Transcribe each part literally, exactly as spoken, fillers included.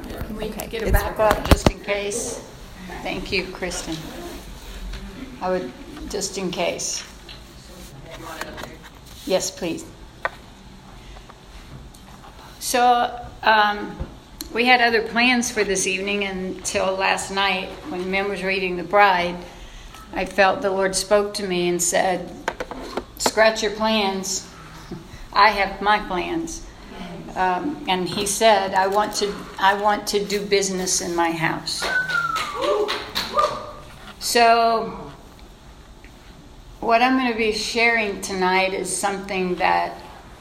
Can we Okay, get it it's back up just in case. Thank you, Kristen. I would, just in case. Yes, please. So, um, we had other plans for this evening until last night when Mem was reading The Bride. I felt the Lord spoke to me and said, scratch your plans. I have my plans. Um, and he said, I want to I want to do business in my house. So what I'm going to be sharing tonight is something that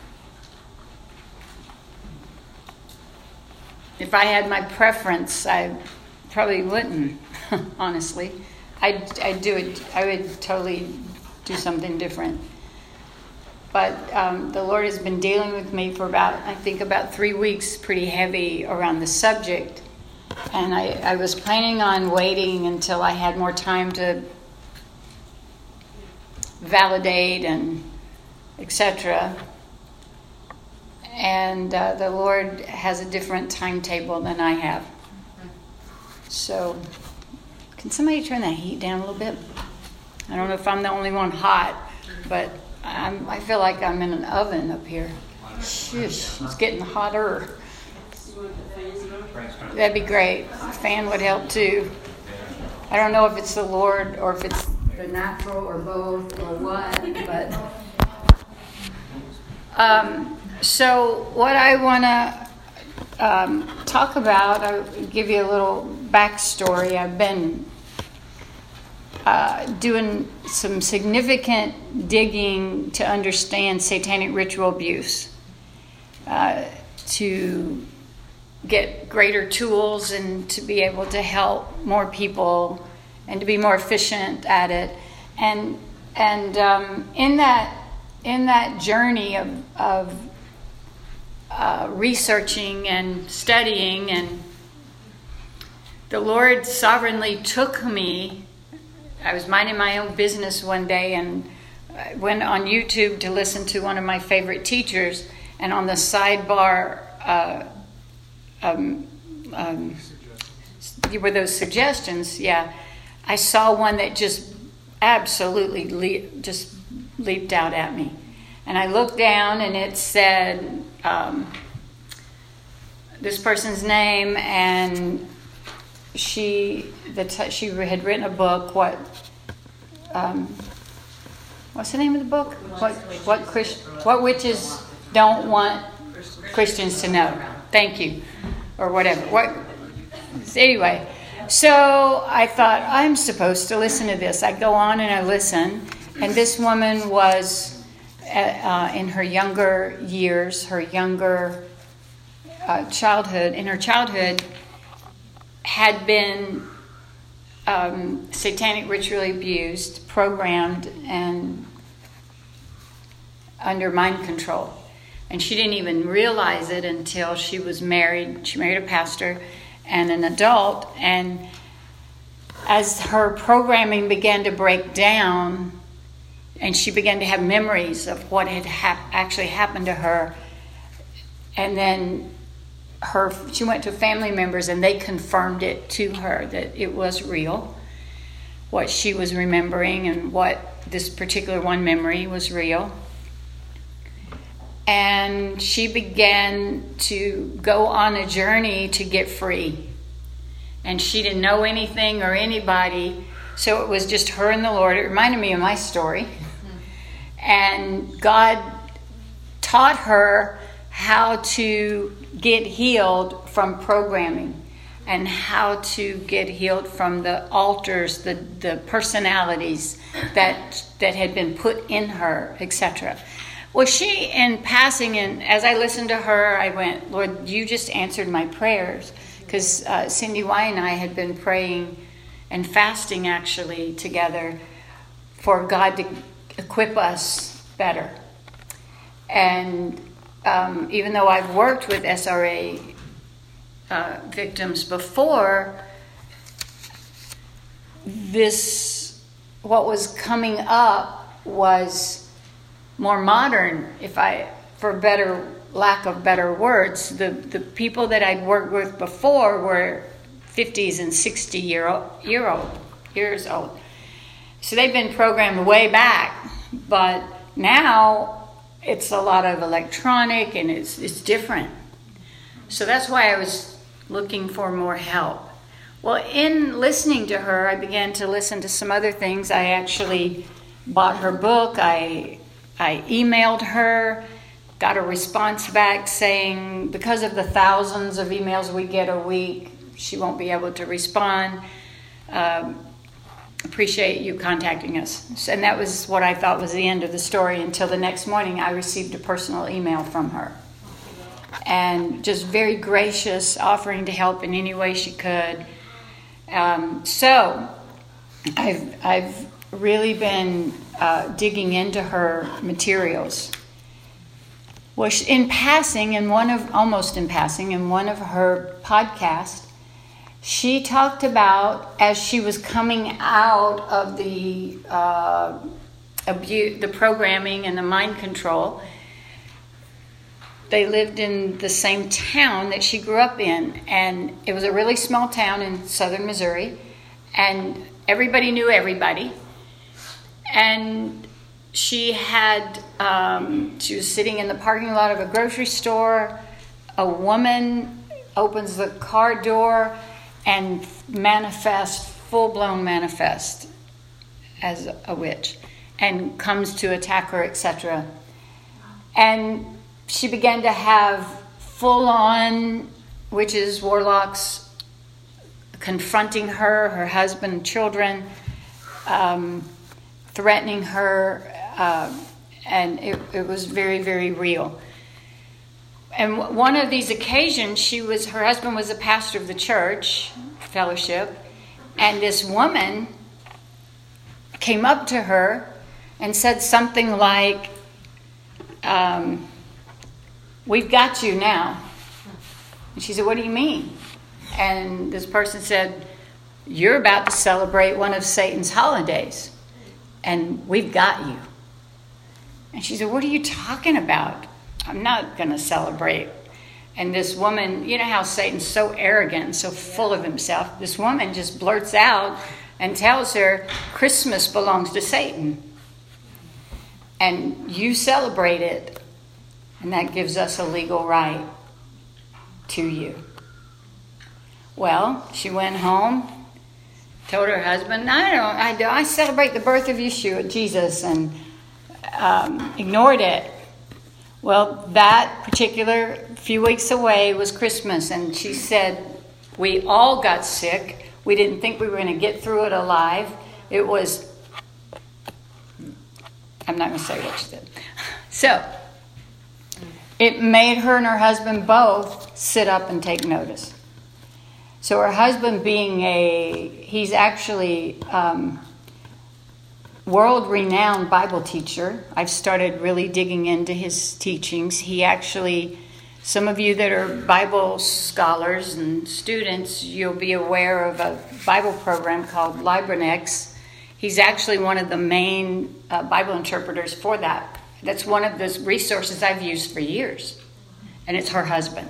if I had my preference, I probably wouldn't, honestly. I'd, I'd do it, I would totally do something different. But um, the Lord has been dealing with me for about, I think about three weeks, pretty heavy around the subject. And I, I was planning on waiting until I had more time to validate and et cetera. And uh, the Lord has a different timetable than I have. So, can somebody turn that heat down a little bit? I don't know if I'm the only one hot, but I'm, I feel like I'm in an oven up here. Shush, it's getting hotter. That'd be great. A fan would help too. I don't know if it's the Lord or if it's the natural or both or what, but um, so what I want to um, talk about, I'll give you a little backstory. I've been uh, doing some significant digging to understand satanic ritual abuse, uh, to get greater tools and to be able to help more people and to be more efficient at it. And and um, in that in that journey of, of uh, researching and studying, and the Lord sovereignly took me. I was minding my own business one day and I went on YouTube to listen to one of my favorite teachers, and on the sidebar uh, um, um, were those suggestions. Yeah, I saw one that just absolutely le- just leaped out at me, and I looked down and it said um, this person's name, and she the t- she had written a book. What um, what's the name of the book? What what Christ, what witches don't want Christians to know. Thank you, or whatever. What anyway? So I thought, I'm supposed to listen to this. I go on and I listen, and this woman was uh, in her younger years, her younger uh, childhood. In her childhood, had been um, satanic ritually abused, programmed, and under mind control. And she didn't even realize it until she was married. She married a pastor and an adult. And as her programming began to break down, and she began to have memories of what had hap- actually happened to her, and then her she went to family members and they confirmed it to her that it was real, what she was remembering and what this particular one memory was real. And she began to go on a journey to get free. And she didn't know anything or anybody, so it was just her and the Lord. It reminded me of my story. And God taught her how to get healed from programming and how to get healed from the altars, the, the personalities that that had been put in her, et cetera. Well, she, in passing, and as I listened to her, I went, Lord, you just answered my prayers. Because uh, Cindy Y and I had been praying and fasting, actually, together for God to equip us better. And um, even though I've worked with S R A uh, victims before, this, what was coming up was more modern, if I, for better lack of better words, the, the people that I'd worked with before were fifties and sixty year old, year old, years old. So they've been programmed way back, but now it's a lot of electronic and it's it's different. So that's why I was looking for more help. Well, in listening to her, I began to listen to some other things. I actually bought her book. I I emailed her, got a response back saying because of the thousands of emails we get a week, she won't be able to respond. Um, appreciate you contacting us. And that was what I thought was the end of the story until the next morning I received a personal email from her. And just very gracious, offering to help in any way she could. Um, so I've, I've really been uh, digging into her materials. Well, in passing, in one of, almost in passing, in one of her podcasts, she talked about as she was coming out of the uh, abuse, the programming and the mind control. They lived in the same town that she grew up in, and it was a really small town in southern Missouri, and everybody knew everybody. And she had, um, she was sitting in the parking lot of a grocery store. A woman opens the car door and manifests, full-blown manifest as a witch, and comes to attack her, et cetera. And she began to have full-on witches, warlocks confronting her, her husband, children, um, threatening her, uh, and it, it was very, very real. And one of these occasions, she was her husband was a pastor of the church fellowship, and this woman came up to her and said something like, um, "We've got you now." And she said, "What do you mean?" And this person said, "You're about to celebrate one of Satan's holidays, and we've got you." And she said, "What are you talking about? I'm not going to celebrate." And this woman, you know how Satan's so arrogant and so full of himself, this woman just blurts out and tells her, "Christmas belongs to Satan, and you celebrate it, and that gives us a legal right to you." Well, she went home, told her husband, I don't, I, do, I celebrate the birth of Yeshua, Jesus, and um, ignored it. Well, that particular few weeks away was Christmas, and she said, we all got sick. We didn't think we were going to get through it alive. It was, I'm not going to say what she did. So, it made her and her husband both sit up and take notice. So her husband being a, he's actually um, world-renowned Bible teacher. I've started really digging into his teachings. He actually, some of you that are Bible scholars and students, you'll be aware of a Bible program called LibriNex. He's actually one of the main uh, Bible interpreters for that. That's one of the resources I've used for years. And it's her husband.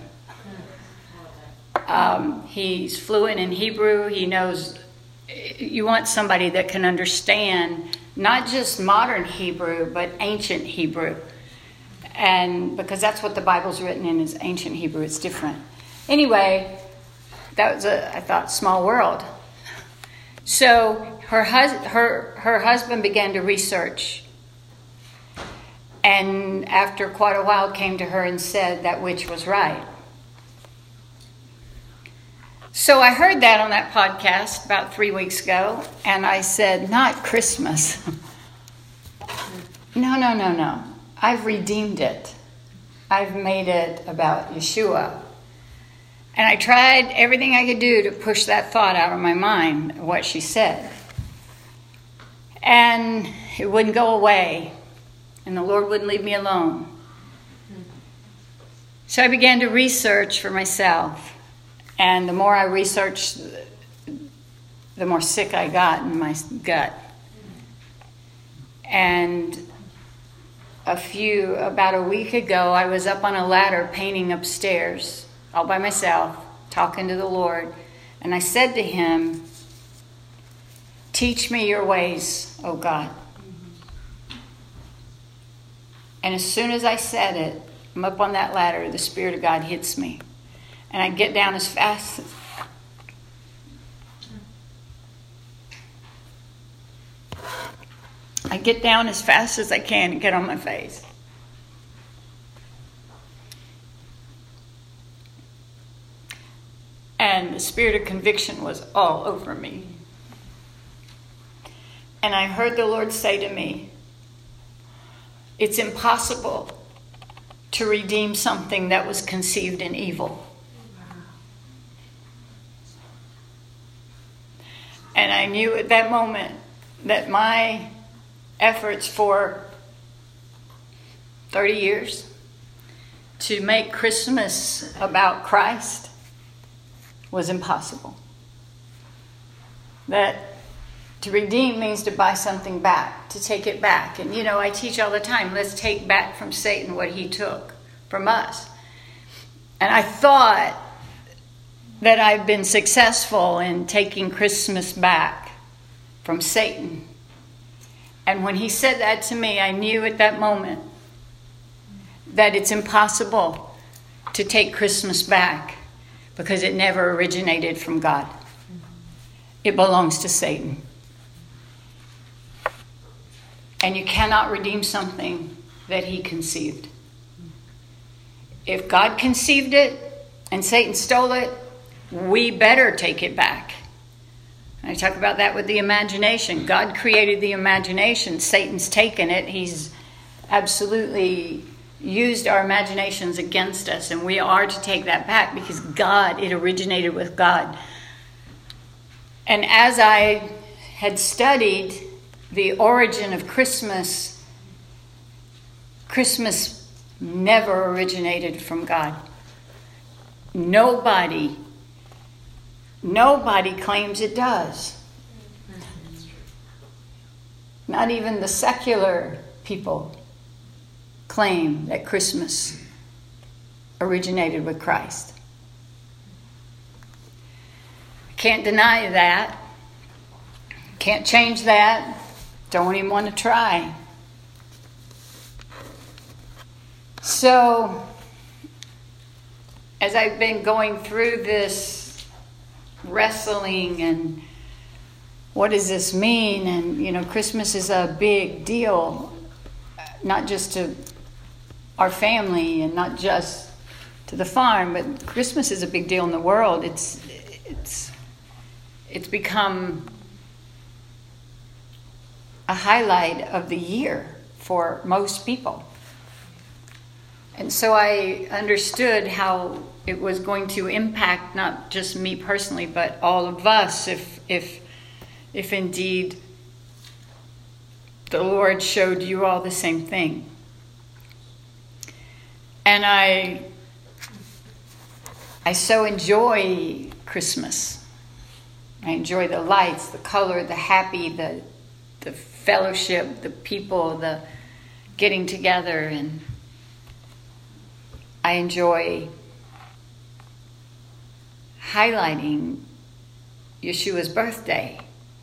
Um, he's fluent in Hebrew. He knows, you want somebody that can understand not just modern Hebrew, but ancient Hebrew. And because that's what the Bible's written in, is ancient Hebrew. It's different. Anyway, that was a, I thought, small world. So her, hus- her, her husband began to research. And after quite a while came to her and said that witch was right. So I heard that on that podcast about three weeks ago, and I said, not Christmas. no, no, no, no. I've redeemed it. I've made it about Yeshua. And I tried everything I could do to push that thought out of my mind, what she said. And it wouldn't go away. And the Lord wouldn't leave me alone. So I began to research for myself. And the more I researched, the more sick I got in my gut. And a few, about a week ago, I was up on a ladder painting upstairs, all by myself, talking to the Lord. And I said to him, teach me your ways, oh God. And as soon as I said it, I'm up on that ladder, the Spirit of God hits me. And I get down as fast as I get down as fast as I can and get on my face. And the spirit of conviction was all over me. And I heard the Lord say to me, it's impossible to redeem something that was conceived in evil. And I knew at that moment that my efforts for thirty years to make Christmas about Christ was impossible. That to redeem means to buy something back, to take it back. And you know, I teach all the time, let's take back from Satan what he took from us. And I thought that I've been successful in taking Christmas back from Satan. And when he said that to me, I knew at that moment that it's impossible to take Christmas back because it never originated from God. It belongs to Satan. And you cannot redeem something that he conceived. If God conceived it and Satan stole it, we better take it back. I talk about that with the imagination. God created the imagination. Satan's taken it. He's absolutely used our imaginations against us. And we are to take that back because God, it originated with God. And as I had studied the origin of Christmas, Christmas never originated from God. Nobody Nobody claims it does. Not even the secular people claim that Christmas originated with Christ. Can't deny that. Can't change that. Don't even want to try. So, as I've been going through this wrestling and what does this mean, and you know, Christmas is a big deal, not just to our family and not just to the farm, but Christmas is a big deal in the world. It's it's it's become a highlight of the year for most people. And so I understood how it was going to impact not just me personally, but all of us if if if indeed the Lord showed you all the same thing. And I I so enjoy Christmas. I enjoy the lights, the color, the happy, the the fellowship, the people, the getting together, and I enjoy highlighting Yeshua's birthday.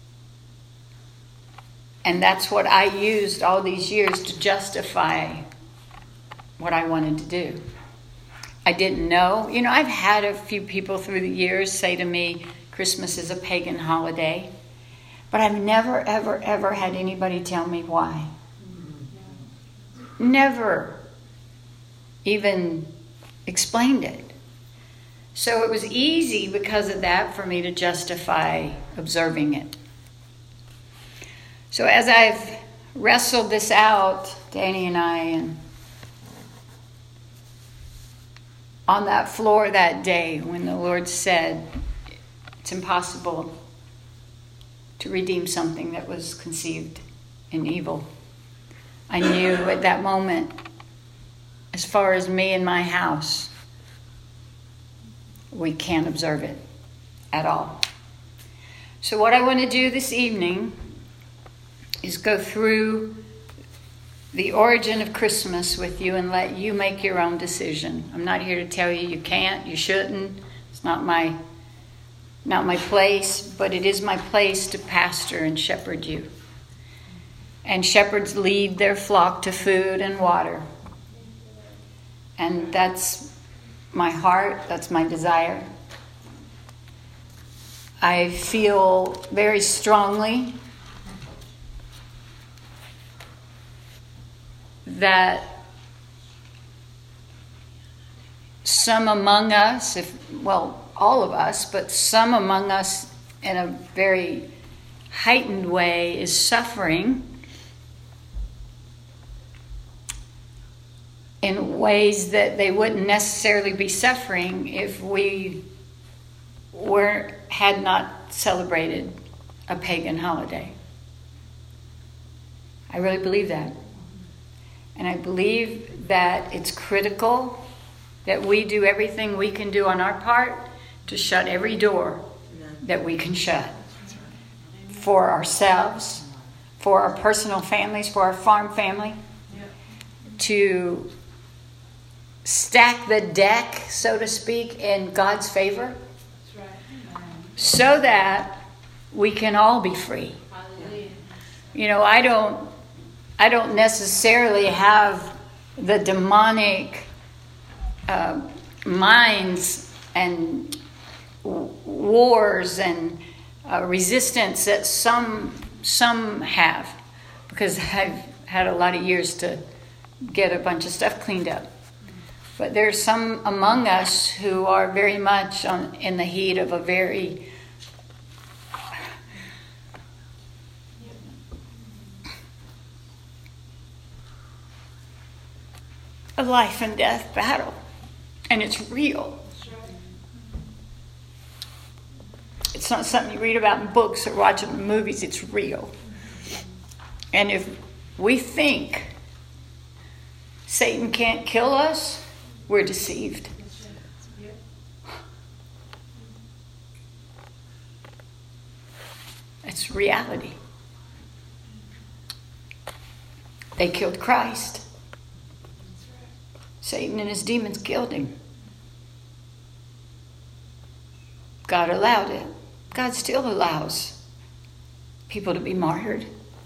And that's what I used all these years to justify what I wanted to do. I didn't know. You know, I've had a few people through the years say to me, Christmas is a pagan holiday. But I've never, ever, ever had anybody tell me why. Never even explained it. So it was easy because of that for me to justify observing it. So as I've wrestled this out, Danny and I, and on that floor that day when the Lord said it's impossible to redeem something that was conceived in evil, I knew at that moment, as far as me and my house, we can't observe it at all. So what I want to do this evening is go through the origin of Christmas with you and let you make your own decision. I'm not here to tell you you can't, you shouldn't. It's not my not my place, but it is my place to pastor and shepherd you. And shepherds lead their flock to food and water. And that's my heart, that's my desire. I feel very strongly that some among us, if well, all of us, but some among us in a very heightened way is suffering in ways that they wouldn't necessarily be suffering if we were had not celebrated a pagan holiday. I really believe that. And I believe that it's critical that we do everything we can do on our part to shut every door that we can shut for ourselves, for our personal families, for our farm family, to stack the deck, so to speak, in God's favor, so that we can all be free. You know, I don't, I don't necessarily have the demonic uh, minds and wars and uh, resistance that some some have, because I've had a lot of years to get a bunch of stuff cleaned up. But there's some among us who are very much on, in the heat of a very a life and death battle, and it's real. It's not something you read about in books or watch in movies. It's real. And if we think Satan can't kill us, we're deceived. It's reality. They killed Christ. Satan and his demons killed him. God allowed it. God still allows people to be martyred,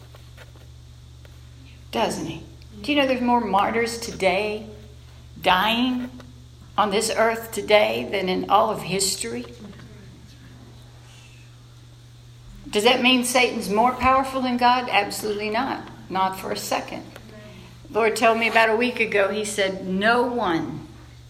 doesn't he? Do you know there's more martyrs today dying on this earth today than in all of history? Does that mean Satan's more powerful than God? Absolutely not. Not for a second. The Lord told me about a week ago, he said, no one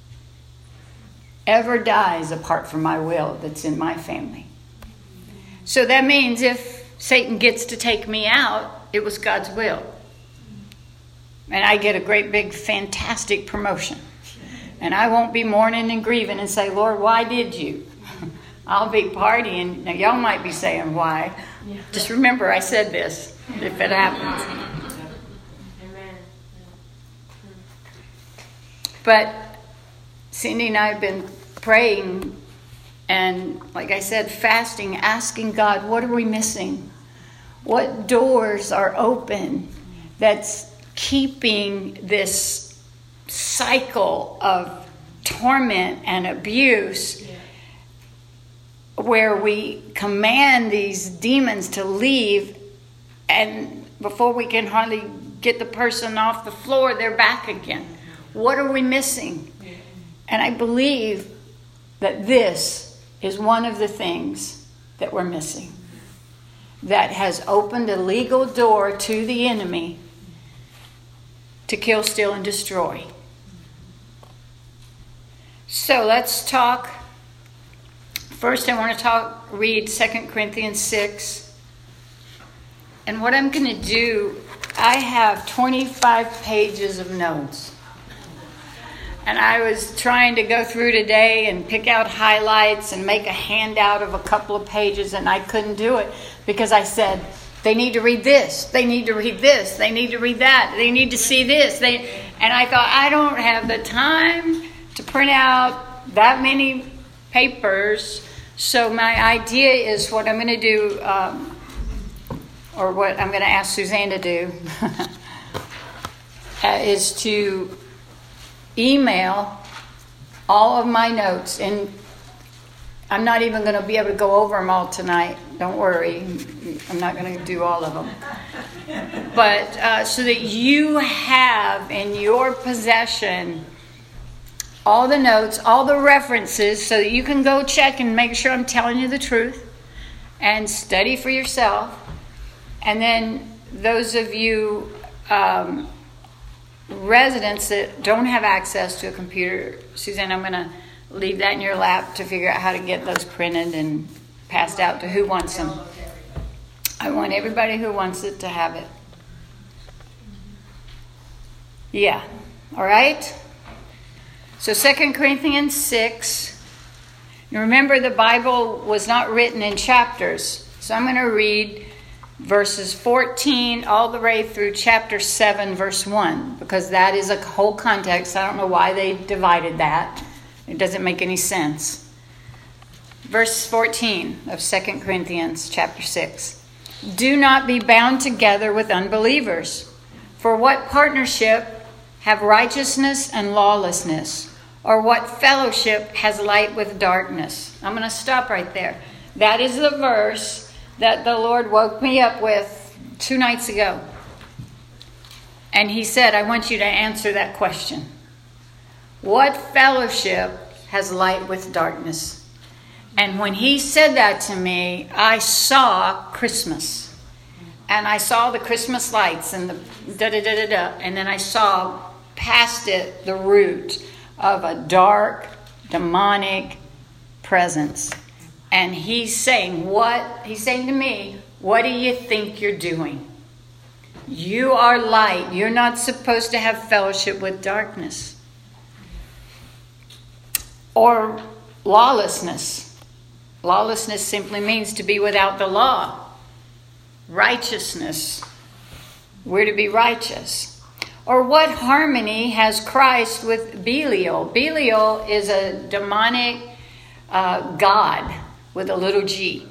ever dies apart from my will that's in my family. So that means if Satan gets to take me out, it was God's will. And I get a great big fantastic promotion. And I won't be mourning and grieving and say, Lord, why did you? I'll be partying. Now y'all might be saying why. Just remember I said this, if it happens. But Cindy and I have been praying and, like I said, fasting, asking God, what are we missing? What doors are open that's keeping this cycle of torment and abuse where we command these demons to leave, and before we can hardly get the person off the floor, they're back again. What are we missing? And I believe that this is one of the things that we're missing, that has opened a legal door to the enemy to kill, steal, and destroy. So let's talk. First, I want to talk, read Second Corinthians six. And what I'm going to do, I have twenty-five pages of notes. And I was trying to go through today and pick out highlights and make a handout of a couple of pages, and I couldn't do it because I said, they need to read this, they need to read this, they need to read that, they need to see this. They, and I thought, I don't have the time to print out that many papers. So my idea is what I'm going to do, um, or what I'm going to ask Suzanne to do, uh, is to email all of my notes, and I'm not even going to be able to go over them all tonight. Don't worry. I'm not going to do all of them. But uh, so that you have in your possession all the notes, all the references, so that you can go check and make sure I'm telling you the truth and study for yourself. And then those of you um, residents that don't have access to a computer, Suzanne, I'm going to leave that in your lap to figure out how to get those printed and passed out to who wants them. I want everybody who wants it to have it. Yeah. All right? So Second Corinthians six. You remember the Bible was not written in chapters. So I'm going to read verses fourteen all the way through chapter seven, verse one. Because that is a whole context. I don't know why they divided that. It doesn't make any sense. Verse fourteen of Second Corinthians chapter six. Do not be bound together with unbelievers. For what partnership have righteousness and lawlessness? Or what fellowship has light with darkness? I'm going to stop right there. That is the verse that the Lord woke me up with two nights ago. And he said, I want you to answer that question. What fellowship has light with darkness? And when he said that to me, I saw Christmas. And I saw the Christmas lights and the da-da-da-da-da. And then I saw past it the root of a dark, demonic presence. And he's saying, what? He's saying to me, what do you think you're doing? You are light. You're not supposed to have fellowship with darkness. Or lawlessness. Lawlessness simply means to be without the law. Righteousness. We're to be righteous. Or what harmony has Christ with Belial? Belial is a demonic uh, god with a little g.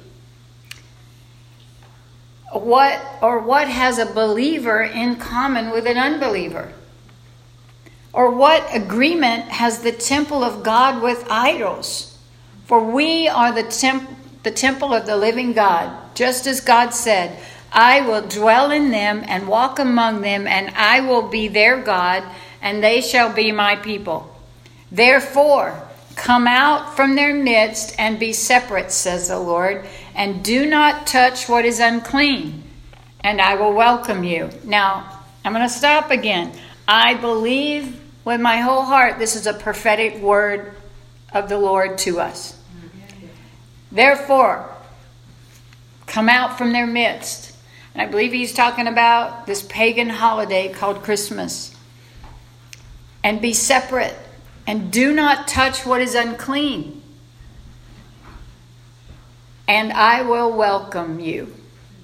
What or what has a believer in common with an unbeliever? Or what agreement has the temple of God with idols? For we are the temp- the temple of the living God, just as God said, I will dwell in them and walk among them, and I will be their God, and they shall be my people. Therefore, come out from their midst and be separate, says the Lord, and do not touch what is unclean, and I will welcome you. Now, I'm going to stop again. I believe with my whole heart this is a prophetic word of the Lord to us. Therefore, come out from their midst. And I believe he's talking about this pagan holiday called Christmas. And be separate. And do not touch what is unclean. And I will welcome you.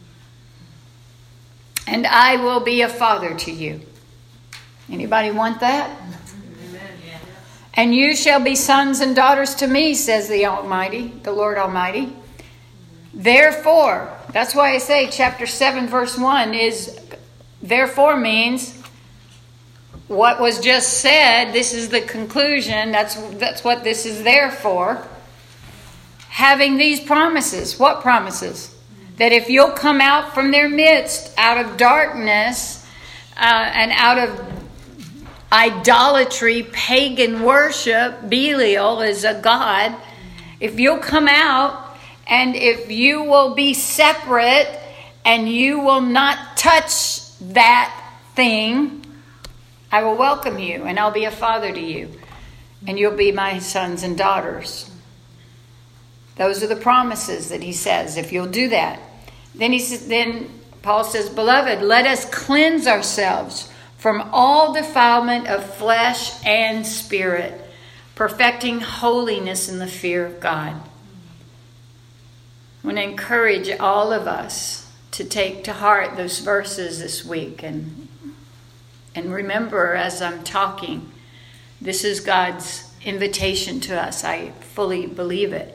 And I will be a father to you. Anybody want that? Amen. And you shall be sons and daughters to me, says the Almighty, the Lord Almighty. Therefore, that's why I say chapter seven verse one is, therefore means what was just said, this is the conclusion, that's that's what this is there for. Having these promises. What promises? That if you'll come out from their midst, out of darkness, uh, and out of idolatry, pagan worship, Belial is a god. If you'll come out, and if you will be separate and you will not touch that thing, I will welcome you and I'll be a father to you. And you'll be my sons and daughters. Those are the promises that he says, if you'll do that. Then he says, then Paul says, Beloved, let us cleanse ourselves from all defilement of flesh and spirit, perfecting holiness in the fear of God. I want to encourage all of us to take to heart those verses this week and and remember as I'm talking, this is God's invitation to us. I fully believe it.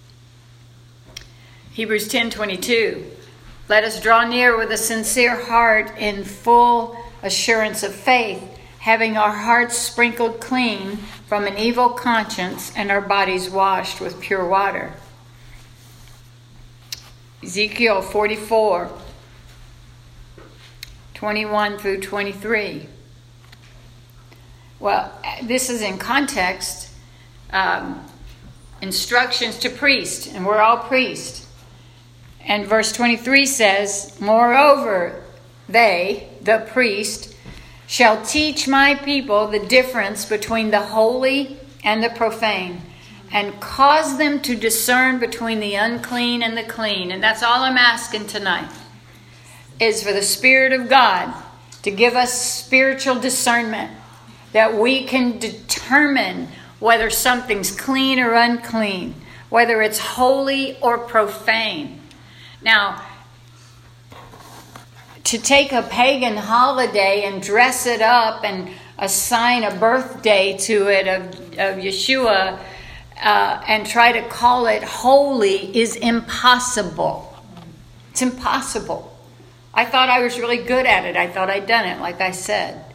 Hebrews ten twenty-two. Let us draw near with a sincere heart in full assurance of faith, having our hearts sprinkled clean from an evil conscience and our bodies washed with pure water. Ezekiel forty-four, twenty-one through twenty-three. Well, this is in context, um, instructions to priests, and we're all priests. And verse twenty-three says, "Moreover, they, the priest, shall teach my people the difference between the holy and the profane, and cause them to discern between the unclean and the clean." And that's all I'm asking tonight, is for the Spirit of God to give us spiritual discernment, that we can determine whether something's clean or unclean, whether it's holy or profane. Now, to take a pagan holiday and dress it up and assign a birthday to it of, of Yeshua uh, and try to call it holy is impossible. It's impossible. I thought I was really good at it. I thought I'd done it, like I said.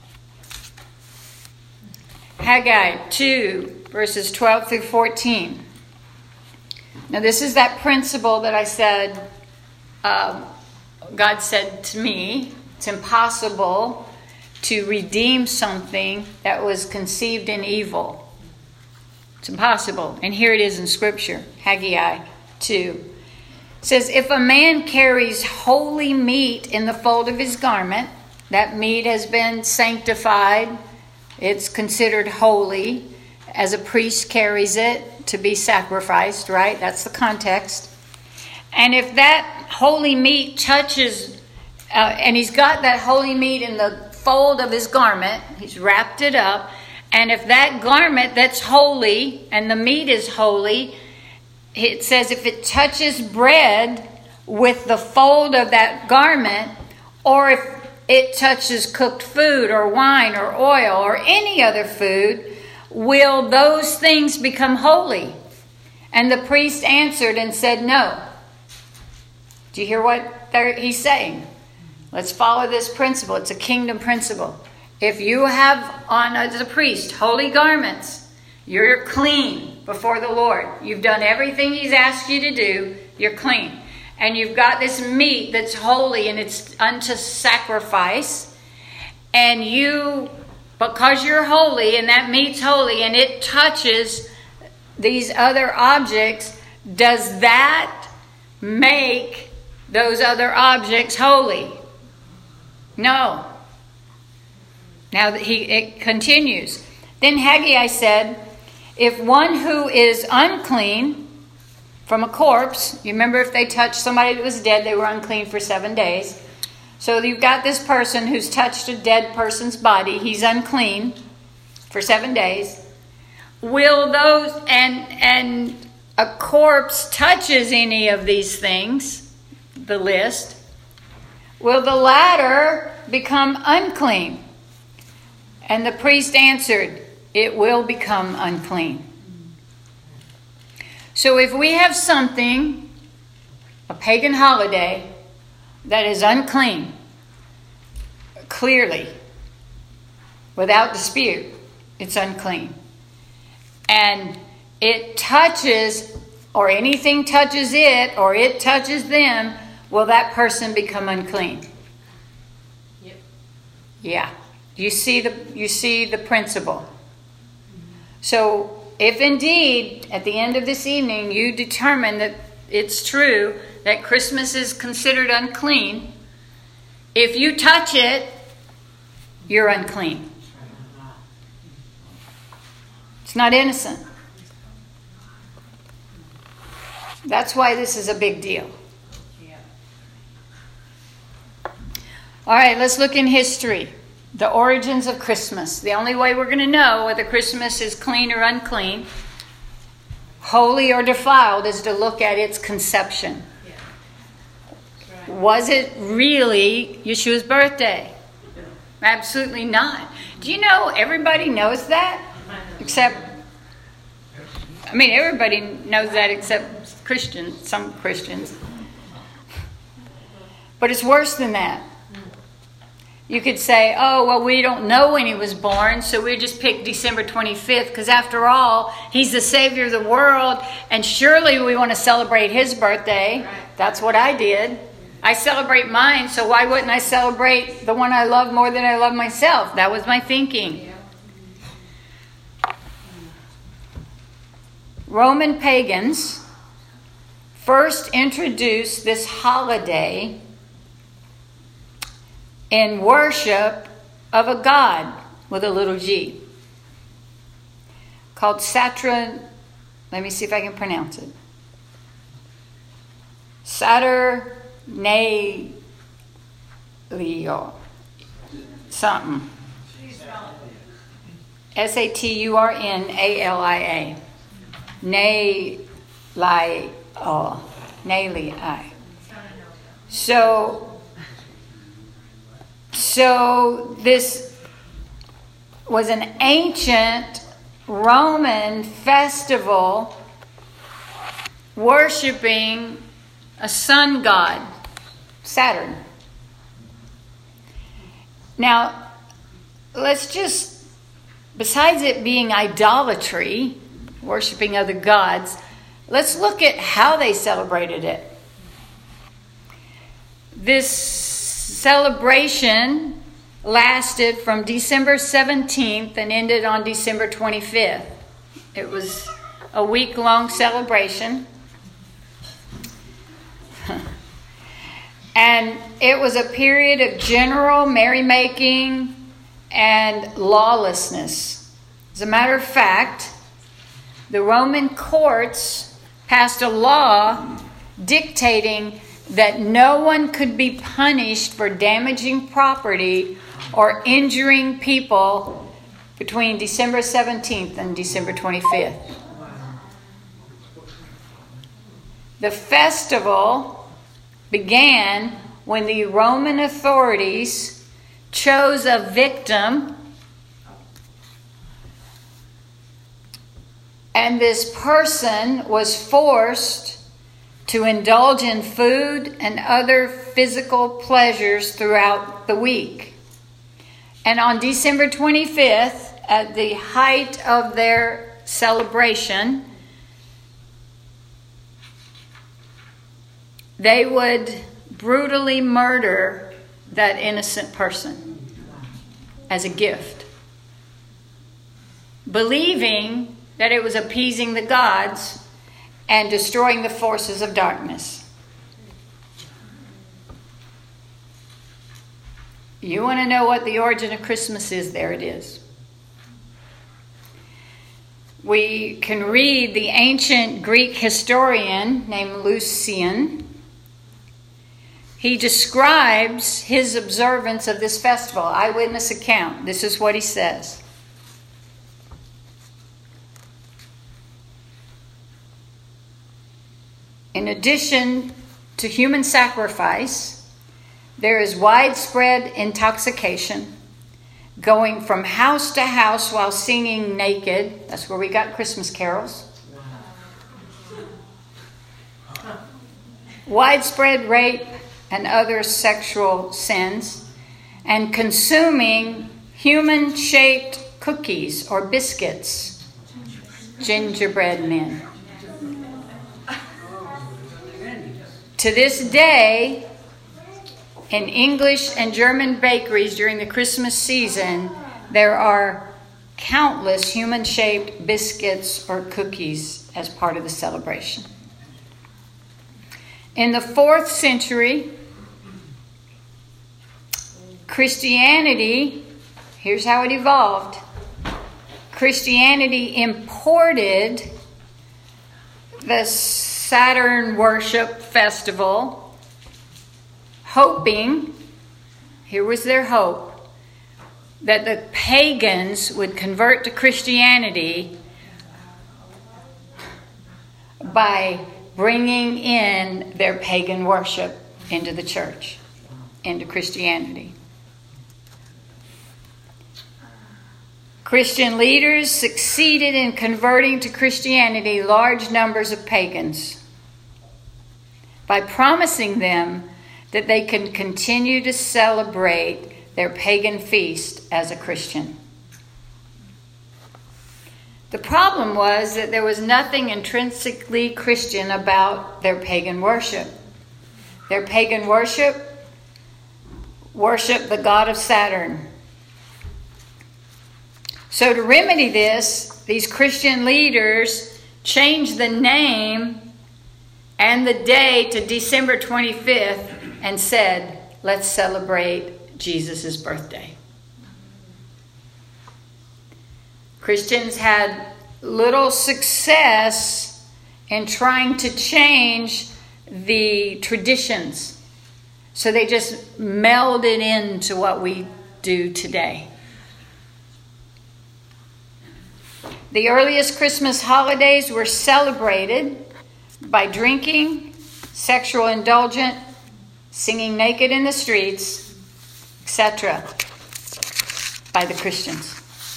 Haggai two, verses twelve through fourteen. Now this is that principle that I said, um, God said to me, it's impossible to redeem something that was conceived in evil. It's impossible. And here it is in Scripture, Haggai two. It says, "If a man carries holy meat in the fold of his garment," that meat has been sanctified, it's considered holy, as a priest carries it to be sacrificed, right? That's the context. "And if that holy meat touches, uh, and he's got that holy meat in the fold of his garment, he's wrapped it up, and if that garment that's holy and the meat is holy, it says if it touches bread with the fold of that garment, or if it touches cooked food or wine or oil or any other food, will those things become holy?" And the priest answered and said, "No." Do you hear what he's saying? Let's follow this principle. It's a kingdom principle. If you have on, as a priest, holy garments, you're clean before the Lord. You've done everything he's asked you to do. You're clean. And you've got this meat that's holy and it's unto sacrifice. And you, because you're holy and that meat's holy and it touches these other objects, does that make those other objects holy? No. Now that he it continues. Then Haggai said, "If one who is unclean from a corpse," you remember if they touched somebody that was dead, they were unclean for seven days. So you've got this person who's touched a dead person's body, he's unclean for seven days. Will those, and and a corpse touches any of these things, the list, will the latter become unclean? And the priest answered, "It will become unclean." So if we have something, a pagan holiday, that is unclean, clearly, without dispute, it's unclean. And it touches, or anything touches it, or it touches them, will that person become unclean? Yep. Yeah. You see the you see the principle. So if indeed at the end of this evening you determine that it's true that Christmas is considered unclean, if you touch it, you're unclean. It's not innocent. That's why this is a big deal. All right, let's look in history. The origins of Christmas. The only way we're going to know whether Christmas is clean or unclean, holy or defiled, is to look at its conception. Yeah. Right. Was it really Yeshua's birthday? Yeah. Absolutely not. Do you know everybody knows that? Except, I mean, everybody knows that except Christians, some Christians. But it's worse than that. You could say, oh, well, we don't know when he was born, so we just pick December twenty-fifth, because after all, he's the Savior of the world, and surely we want to celebrate his birthday. That's what I did. I celebrate mine, so why wouldn't I celebrate the one I love more than I love myself? That was my thinking. Roman pagans first introduced this holiday in worship of a god with a little g, called Saturn. Let me see if I can pronounce it. Saturnalio. Something. S A T U R N A L I A. Nalio. Nalii. So, So this was an ancient Roman festival worshiping a sun god, Saturn. Now, let's just, besides it being idolatry, worshiping other gods, let's look at how they celebrated it. This celebration lasted from December seventeenth and ended on December twenty-fifth. It was a week-long celebration. And it was a period of general merrymaking and lawlessness. As a matter of fact, the Roman courts passed a law dictating that no one could be punished for damaging property or injuring people between December seventeenth and December twenty-fifth. The festival began when the Roman authorities chose a victim, and this person was forced to indulge in food and other physical pleasures throughout the week. And on December twenty-fifth, at the height of their celebration, they would brutally murder that innocent person as a gift, believing that it was appeasing the gods and destroying the forces of darkness. You want to know what the origin of Christmas is? There it is. We can read the ancient Greek historian named Lucian. He describes his observance of this festival, eyewitness account. This is what he says. In addition to human sacrifice, there is widespread intoxication, going from house to house while singing naked. That's where we got Christmas carols. Widespread rape and other sexual sins, and consuming human-shaped cookies or biscuits, gingerbread men. To this day, in English and German bakeries during the Christmas season, there are countless human-shaped biscuits or cookies as part of the celebration. In the fourth century, Christianity, here's how it evolved. Christianity imported the Saturn worship festival, hoping, here was their hope, that the pagans would convert to Christianity by bringing in their pagan worship into the church, into Christianity. Christian leaders succeeded in converting to Christianity large numbers of pagans by promising them that they can continue to celebrate their pagan feast as a Christian. The problem was that there was nothing intrinsically Christian about their pagan worship. Their pagan worship worshiped the god of Saturn. So to remedy this, these Christian leaders changed the name and the day to December twenty-fifth and said, let's celebrate Jesus' birthday. Christians had little success in trying to change the traditions. So they just melded into what we do today. The earliest Christmas holidays were celebrated by drinking, sexual indulgence, singing naked in the streets, et cetera, by the Christians.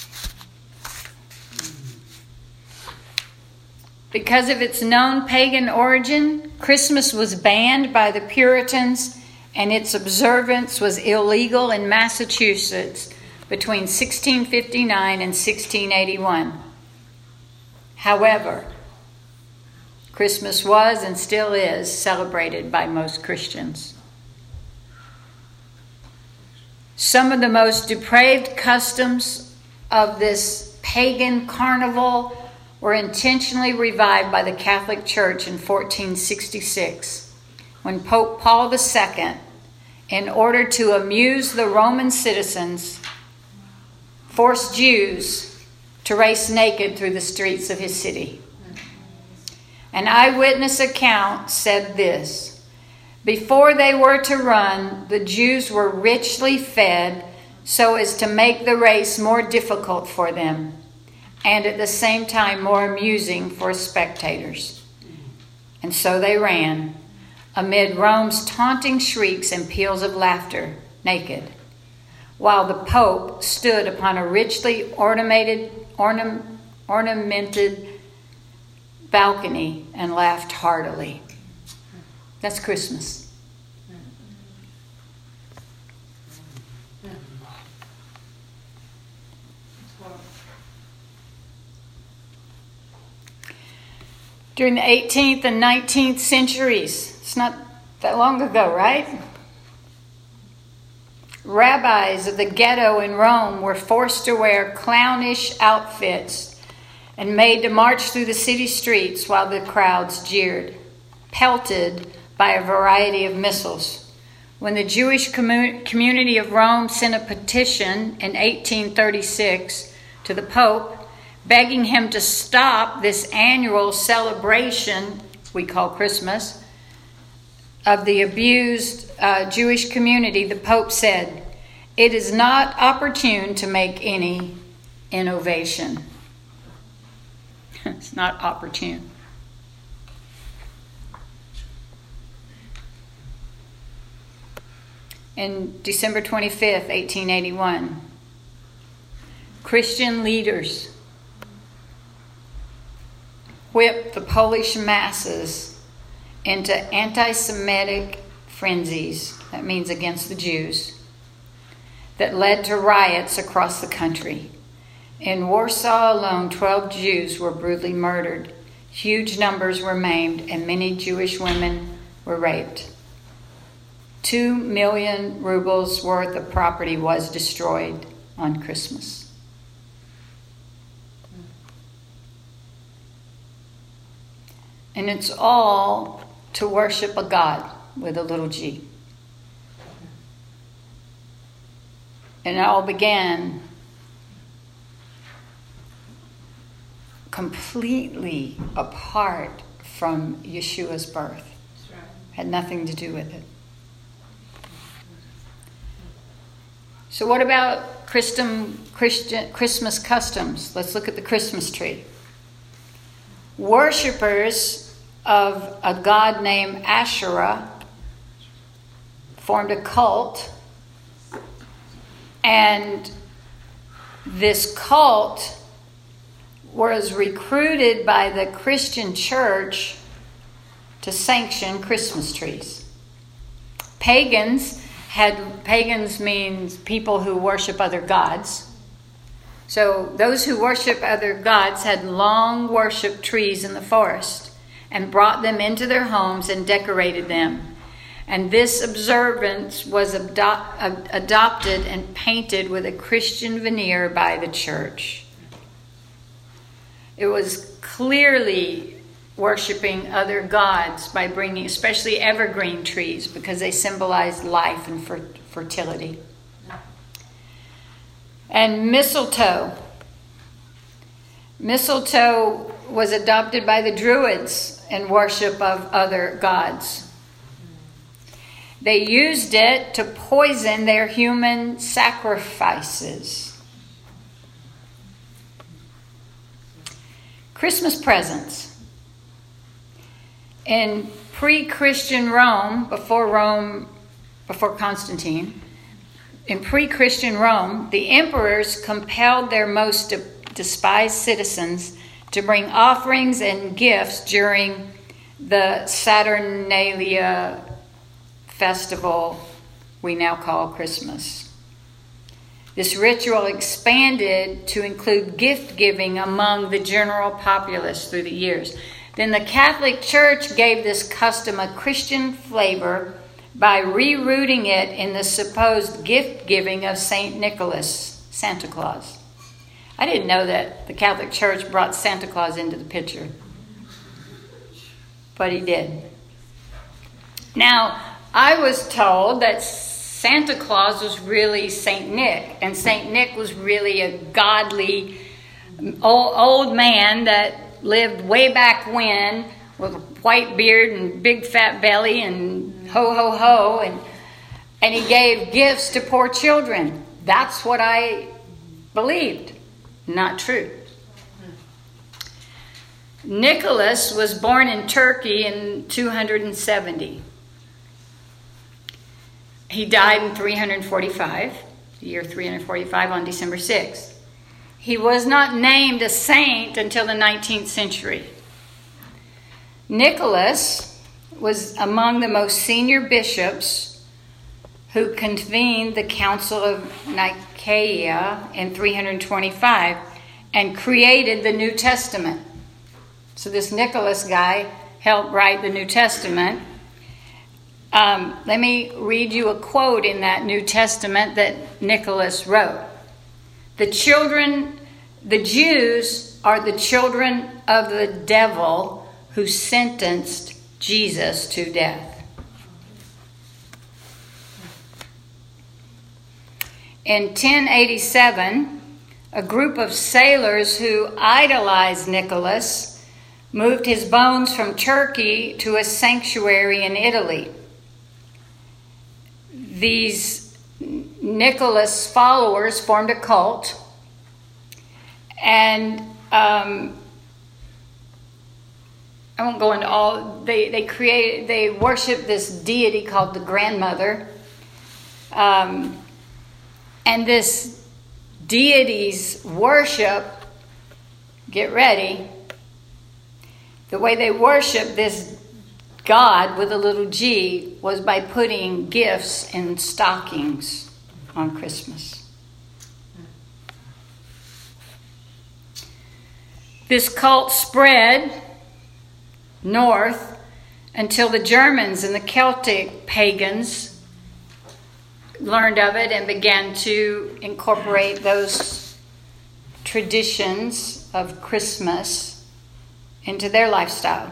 Because of its known pagan origin, Christmas was banned by the Puritans, and its observance was illegal in Massachusetts between sixteen fifty-nine and sixteen eighty-one. However, Christmas was and still is celebrated by most Christians. Some of the most depraved customs of this pagan carnival were intentionally revived by the Catholic Church in fourteen sixty-six, when Pope Paul the Second, in order to amuse the Roman citizens, forced Jews to race naked through the streets of his city. An eyewitness account said this: before they were to run, the Jews were richly fed so as to make the race more difficult for them, and at the same time more amusing for spectators. And so they ran, amid Rome's taunting shrieks and peals of laughter, naked, while the Pope stood upon a richly ornamented, ornam, ornamented balcony and laughed heartily. That's Christmas. During the eighteenth and nineteenth centuries, it's not that long ago, right? Rabbis of the ghetto in Rome were forced to wear clownish outfits and made to march through the city streets while the crowds jeered, pelted by a variety of missiles. When the Jewish commu- community of Rome sent a petition in eighteen thirty-six to the Pope, begging him to stop this annual celebration we call Christmas of the abused uh, Jewish community, the Pope said, "It is not opportune to make any innovation." It's not opportune. In December twenty-fifth, eighteen eighty-one, Christian leaders whipped the Polish masses into anti-Semitic frenzies, that means against the Jews, that led to riots across the country. In Warsaw alone, twelve Jews were brutally murdered. Huge numbers were maimed, and many Jewish women were raped. Two million rubles worth of property was destroyed on Christmas. And it's all to worship a God with a little g. And it all began completely apart from Yeshua's birth. Had nothing to do with it. So what about Christum, Christian, Christmas customs? Let's look at the Christmas tree. Worshippers of a god named Asherah formed a cult, and this cult was recruited by the Christian church to sanction Christmas trees. Pagans had pagans means people who worship other gods. So those who worship other gods had long worship trees in the forest and brought them into their homes and decorated them. And this observance was adop- adopted and painted with a Christian veneer by the church. It was clearly worshiping other gods by bringing, especially evergreen trees, because they symbolized life and fer- fertility. And mistletoe. Mistletoe was adopted by the Druids in worship of other gods. They used it to poison their human sacrifices. Christmas presents. In pre-Christian Rome, before Rome, before Constantine, in pre-Christian Rome, the emperors compelled their most de- despised citizens to bring offerings and gifts during the Saturnalia festival we now call Christmas. This ritual expanded to include gift giving among the general populace through the years. Then the Catholic Church gave this custom a Christian flavor by rerooting it in the supposed gift giving of Saint Nicholas, Santa Claus. I didn't know that the Catholic Church brought Santa Claus into the picture, but he did. Now, I was told that Santa Claus was really Saint Nick, and Saint Nick was really a godly old, old man that lived way back when with a white beard and big fat belly and ho ho ho, and and he gave gifts to poor children. That's what I believed. Not true. Nicholas was born in Turkey in two hundred seventy. He died in three hundred forty-five, the year three hundred forty-five, on December sixth. He was not named a saint until the nineteenth century. Nicholas was among the most senior bishops who convened the Council of Nicaea in three hundred twenty-five and created the New Testament. So this Nicholas guy helped write the New Testament. Um, let me read you a quote in that New Testament that Nicholas wrote. The children, the Jews are the children of the devil who sentenced Jesus to death. In ten eighty-seven, a group of sailors who idolized Nicholas moved his bones from Turkey to a sanctuary in Italy. These Nicholas followers formed a cult, and um, I won't go into all. They they created they worshiped this deity called the Grandmother, um, and this deity's worship. Get ready. The way they worshiped this God with a little G was by putting gifts in stockings on Christmas. This cult spread north until the Germans and the Celtic pagans learned of it and began to incorporate those traditions of Christmas into their lifestyle.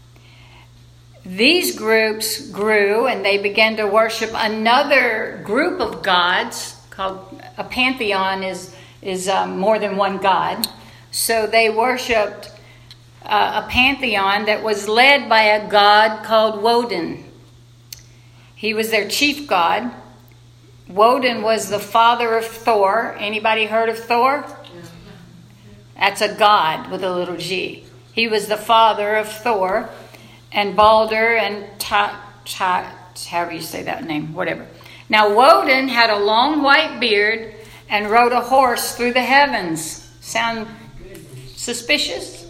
These groups grew and they began to worship another group of gods called a pantheon is, is um, more than one god. So they worshipped uh, a pantheon that was led by a god called Woden. He was their chief god. Woden was the father of Thor. Anybody heard of Thor? That's a god with a little g. He was the father of Thor. And Balder and Ta, Ta, however you say that name, whatever. Now Woden had a long white beard and rode a horse through the heavens. Sound suspicious?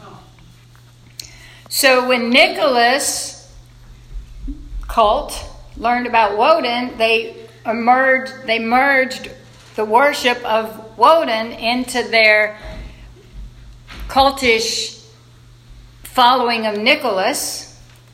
So when Nicholas cult learned about Woden, they emerged, they merged the worship of Woden into their cultish following of Nicholas.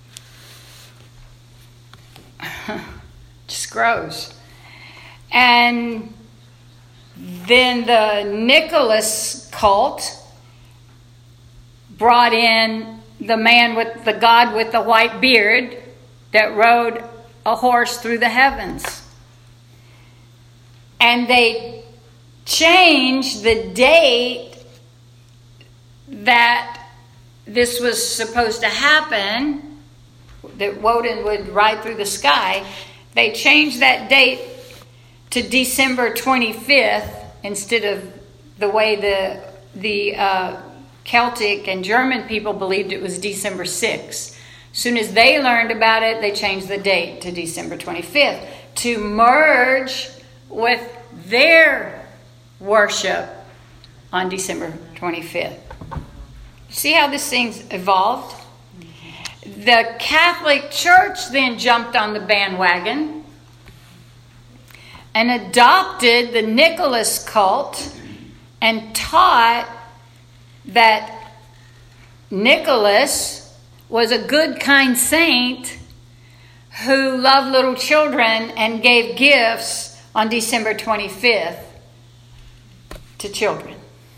Just grows. And then the Nicholas cult brought in the man with the god with the white beard that rode a horse through the heavens. And they changed the date that this was supposed to happen, that Woden would ride through the sky. They changed that date to December twenty-fifth instead of the way the the uh, Celtic and German people believed it was December sixth. As soon as they learned about it, they changed the date to December twenty-fifth to merge with their worship on December twenty-fifth. See how this thing's evolved? The Catholic Church then jumped on the bandwagon and adopted the Nicholas cult and taught that Nicholas was a good, kind saint who loved little children and gave gifts on December twenty-fifth to children.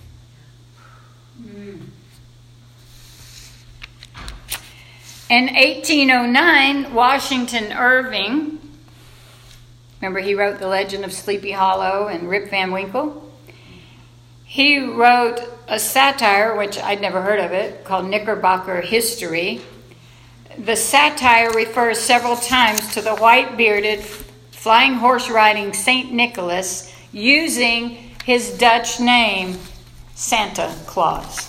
In eighteen oh nine, Washington Irving, remember he wrote The Legend of Sleepy Hollow and Rip Van Winkle? He wrote a satire, which I'd never heard of it, called Knickerbocker History. The satire refers several times to the white-bearded, flying horse-riding Saint Nicholas using his Dutch name, Santa Claus.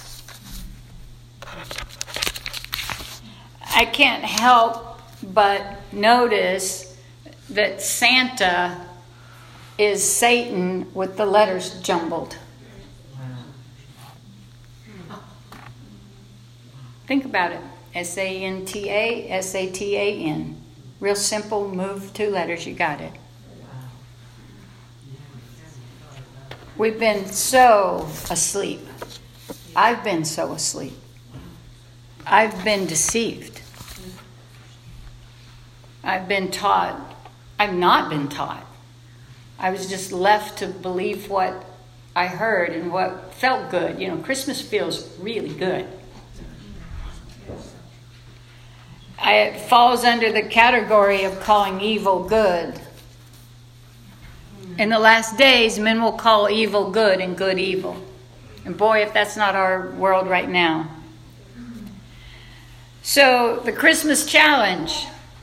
I can't help but notice that Santa is Satan with the letters jumbled. Think about it. S A N T A, S A T A N. Real simple, move two letters, you got it. We've been so asleep. I've been so asleep. I've been deceived. I've been taught. I've not been taught. I was just left to believe what I heard and what felt good. You know, Christmas feels really good. I, it falls under the category of calling evil good. In the last days, men will call evil good and good evil. And boy, if that's not our world right now. So, the Christmas challenge.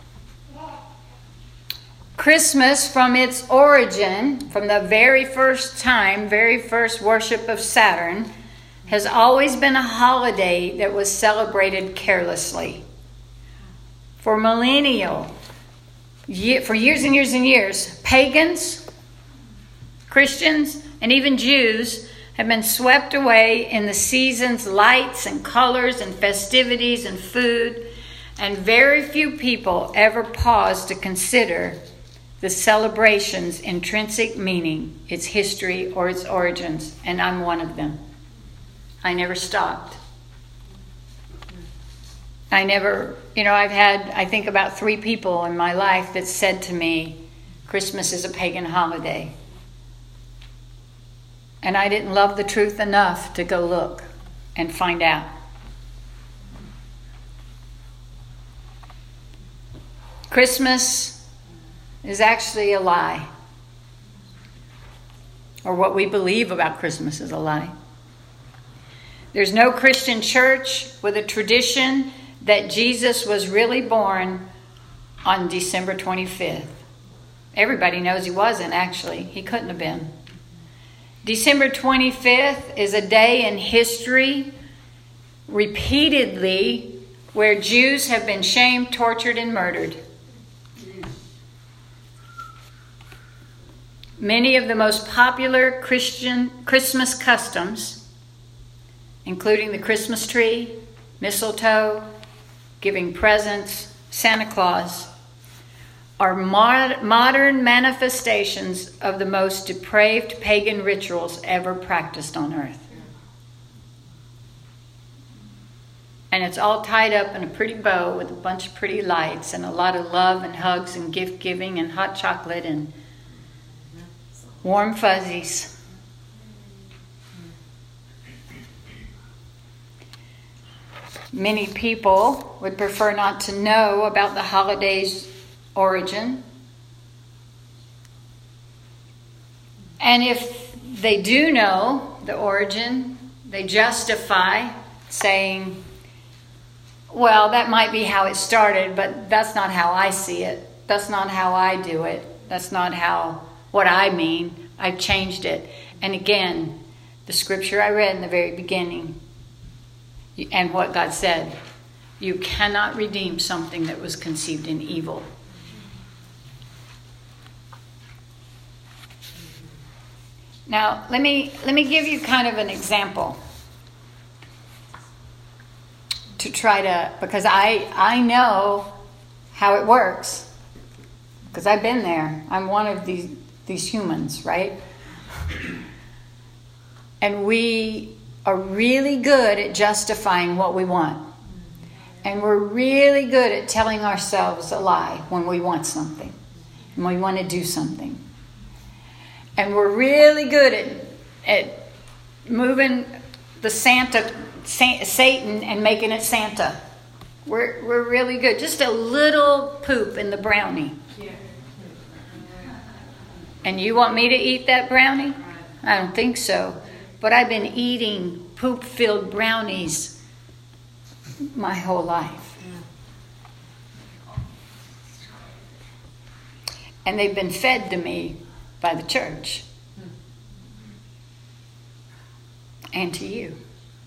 Christmas, from its origin, from the very first time, very first worship of Saturn, has always been a holiday that was celebrated carelessly. For millennial, for years and years and years, pagans, Christians, and even Jews have been swept away in the season's lights and colors and festivities and food, and very few people ever pause to consider the celebration's intrinsic meaning, its history, or its origins, and I'm one of them. I never stopped. I never, you know, I've had, I think, about three people in my life that said to me, Christmas is a pagan holiday. And I didn't love the truth enough to go look and find out. Christmas is actually a lie. Or what we believe about Christmas is a lie. There's no Christian church with a tradition that Jesus was really born on December twenty-fifth. Everybody knows he wasn't, actually. He couldn't have been. December twenty-fifth is a day in history repeatedly where Jews have been shamed, tortured, and murdered. Many of the most popular Christian Christmas customs, including the Christmas tree, mistletoe, giving presents, Santa Claus, are mod- modern manifestations of the most depraved pagan rituals ever practiced on earth. And it's all tied up in a pretty bow with a bunch of pretty lights and a lot of love and hugs and gift giving and hot chocolate and warm fuzzies. Many people would prefer not to know about the holiday's origin. And if they do know the origin, they justify saying, well, that might be how it started, but that's not how I see it. That's not how I do it. That's not how, what I mean. I've changed it. And again, the scripture I read in the very beginning and what God said, you cannot redeem something that was conceived in evil. Now, let me let me give you kind of an example to try to, because I I know how it works, because I've been there. I'm one of these these humans, right? And we are really good at justifying what we want. And we're really good at telling ourselves a lie when we want something, when we want to do something. And we're really good at, at moving the Santa, Satan and making it Santa. We're we're really good. Just a little poop in the brownie. And you want me to eat that brownie? I don't think so. But I've been eating poop-filled brownies my whole life. And they've been fed to me by the church and to you.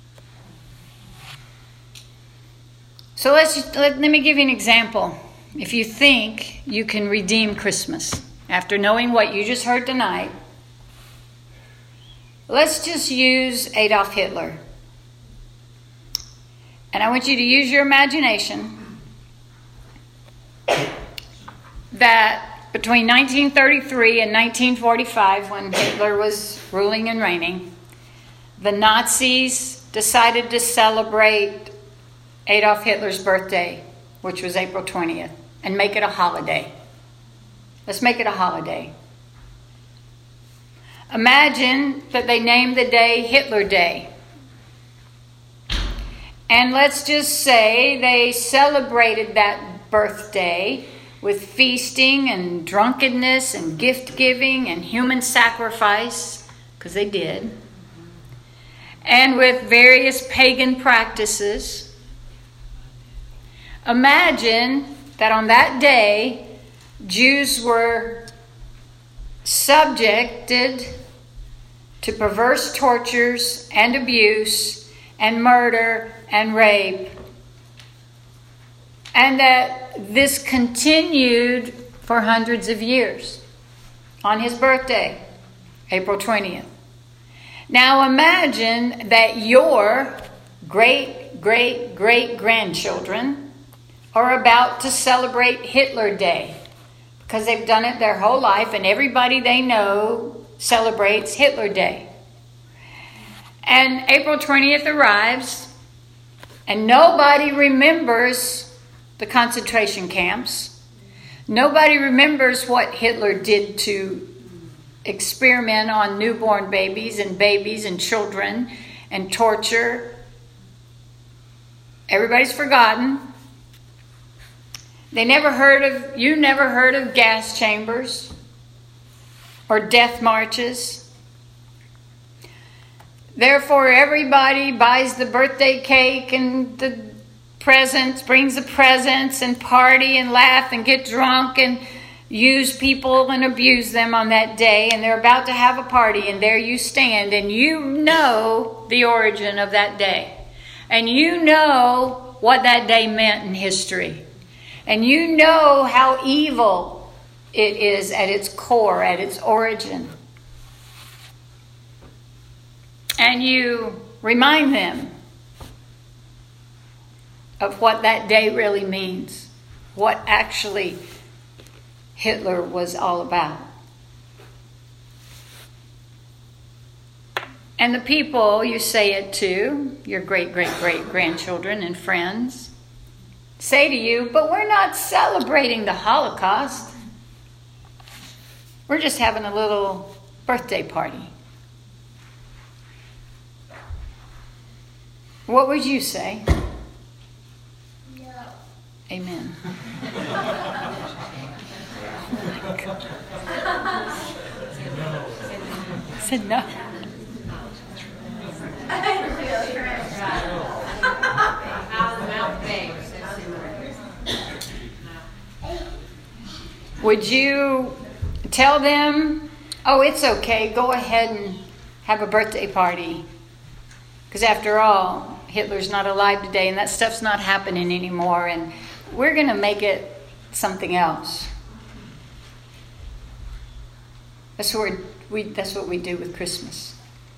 So let's let, let me give you an example. If you think you can redeem Christmas after knowing what you just heard tonight, let's just use Adolf Hitler. And I want you to use your imagination that between nineteen thirty-three and nineteen forty-five, when Hitler was ruling and reigning, the Nazis decided to celebrate Adolf Hitler's birthday, which was April twentieth, and make it a holiday. Let's make it a holiday. Imagine that they named the day Hitler Day. And let's just say they celebrated that birthday with feasting and drunkenness and gift giving and human sacrifice, because they did, and with various pagan practices. Imagine that on that day, Jews were subjected to perverse tortures and abuse and murder and rape. And that this continued for hundreds of years on his birthday, April twentieth. Now imagine that your great, great, great grandchildren are about to celebrate Hitler Day, because they've done it their whole life and everybody they know celebrates Hitler Day. And April twentieth arrives and nobody remembers the concentration camps. Nobody remembers what Hitler did to experiment on newborn babies and babies and children and torture. Everybody's forgotten. They never heard of, you never heard of gas chambers or death marches. Therefore, everybody buys the birthday cake and the presents, brings the presents and party and laugh and get drunk and use people and abuse them on that day. And they're about to have a party and there you stand and you know the origin of that day. And you know what that day meant in history. And you know how evil it is at its core, at its origin. And you remind them of what that day really means, what actually Hitler was all about. And the people you say it to, your great, great, great grandchildren and friends, say to you, but we're not celebrating the Holocaust. We're just having a little birthday party. What would you say? No. Amen. I said no. Would you tell them, oh, it's okay, go ahead and have a birthday party? Because after all, Hitler's not alive today and that stuff's not happening anymore, and we're going to make it something else. That's what, we, that's what we do with Christmas.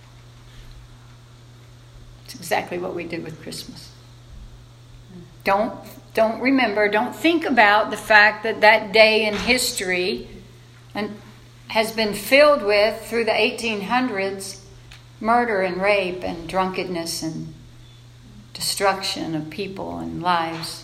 It's exactly what we do with Christmas. Don't, don't remember, don't think about the fact that that day in history and has been filled with, through the eighteen hundreds, murder and rape and drunkenness and destruction of people and lives.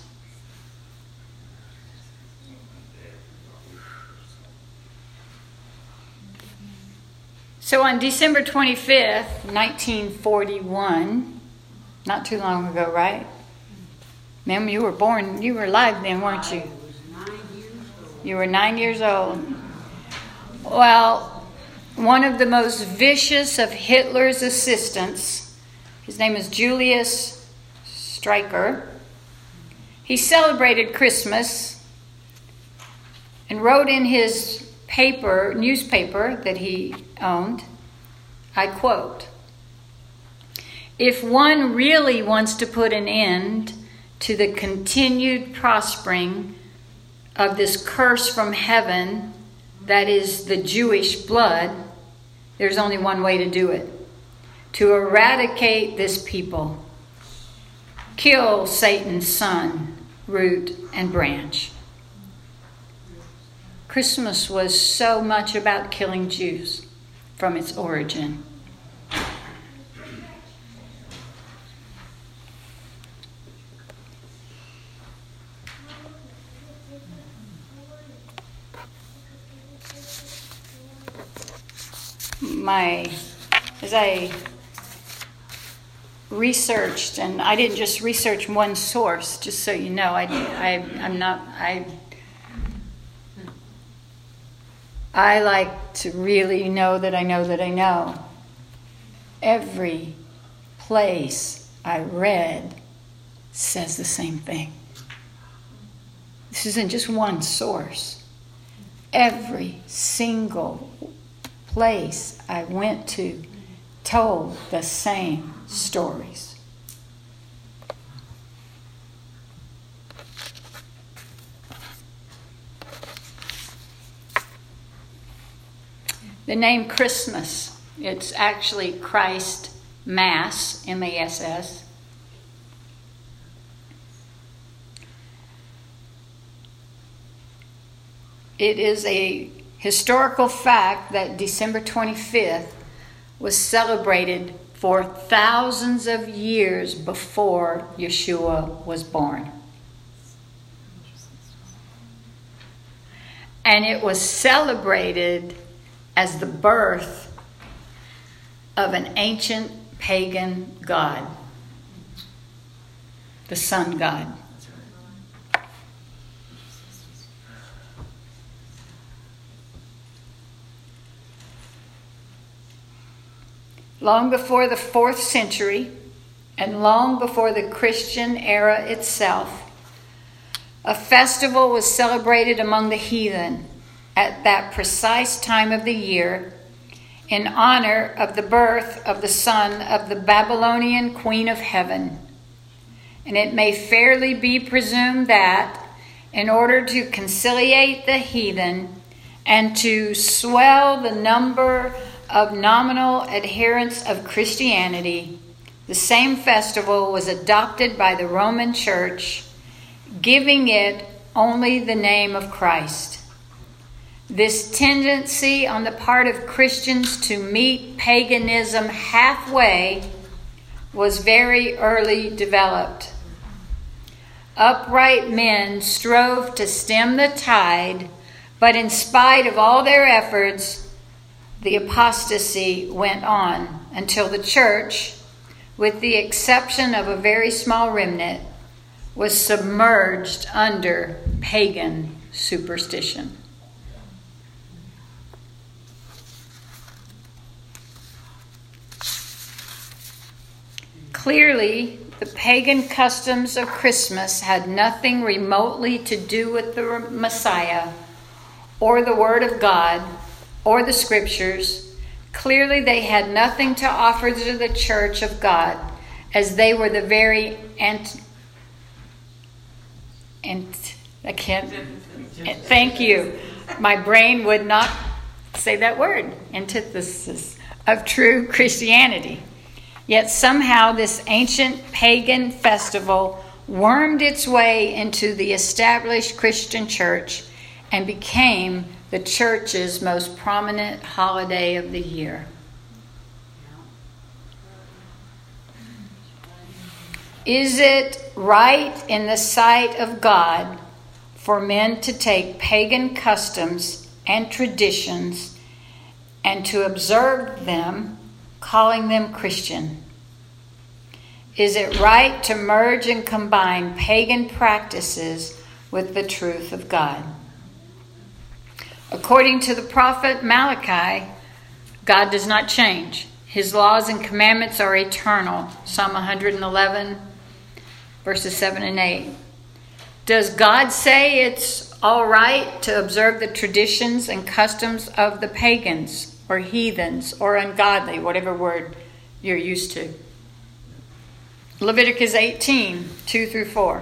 So on December twenty-fifth, nineteen forty-one, not too long ago, right? Ma'am, you were born, you were alive then, weren't you? You were nine years old. Well, one of the most vicious of Hitler's assistants, his name is Julius Streicher, he celebrated Christmas and wrote in his paper, newspaper that he owned, I quote, "If one really wants to put an end to the continued prospering of this curse from heaven, that is the Jewish blood, there's only one way to do it. To eradicate this people. Kill Satan's son, root and branch." Christmas was so much about killing Jews from its origin. My, as I researched, and I didn't just research one source, just so you know, I, I, I'm not, I, I like to really know that I know that I know. Every place I read says the same thing. This isn't just one source. Every single place I went to told the same stories. The name Christmas, it's actually Christ Mass, M A S S. It is a historical fact that December twenty-fifth was celebrated for thousands of years before Yeshua was born. And it was celebrated as the birth of an ancient pagan god, the sun god. Long before the fourth century, and long before the Christian era itself, a festival was celebrated among the heathen at that precise time of the year in honor of the birth of the son of the Babylonian queen of heaven. And it may fairly be presumed that, in order to conciliate the heathen and to swell the number of nominal adherents of Christianity, the same festival was adopted by the Roman Church, giving it only the name of Christ. This tendency on the part of Christians to meet paganism halfway was very early developed. Upright men strove to stem the tide, but in spite of all their efforts, the apostasy went on until the church, with the exception of a very small remnant, was submerged under pagan superstition. Clearly, the pagan customs of Christmas had nothing remotely to do with the Messiah or the Word of God or the Scriptures. Clearly, they had nothing to offer to the church of God, as they were the very ant. And I can't. Thank you. My brain would not say that word. Antithesis of true Christianity. Yet somehow this ancient pagan festival wormed its way into the established Christian church and became the church's most prominent holiday of the year. Is it right in the sight of God for men to take pagan customs and traditions and to observe them, calling them Christian? Is it right to merge and combine pagan practices with the truth of God? According to the prophet Malachi, God does not change. His laws and commandments are eternal. Psalm one eleven, verses seven and eight. Does God say it's all right to observe the traditions and customs of the pagans or heathens or ungodly, whatever word you're used to? Leviticus eighteen, two through four.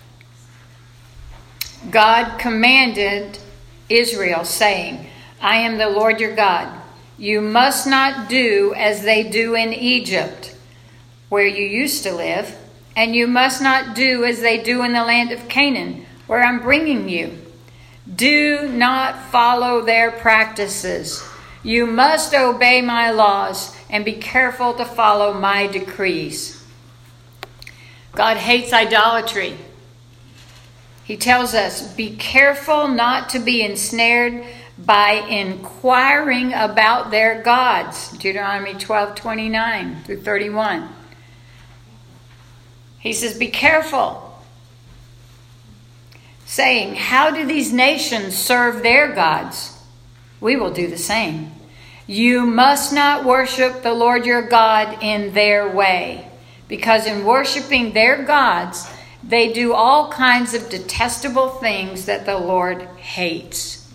God commanded Israel, saying, I am the Lord your God. You must not do as they do in Egypt, where you used to live, and you must not do as they do in the land of Canaan, where I'm bringing you. Do not follow their practices. You must obey my laws and be careful to follow my decrees. God hates idolatry. He tells us, be careful not to be ensnared by inquiring about their gods. Deuteronomy twelve, twenty-nine through thirty-one. He says, be careful. Saying, how do these nations serve their gods? We will do the same. You must not worship the Lord your God in their way, because in worshiping their gods, they do all kinds of detestable things that the Lord hates.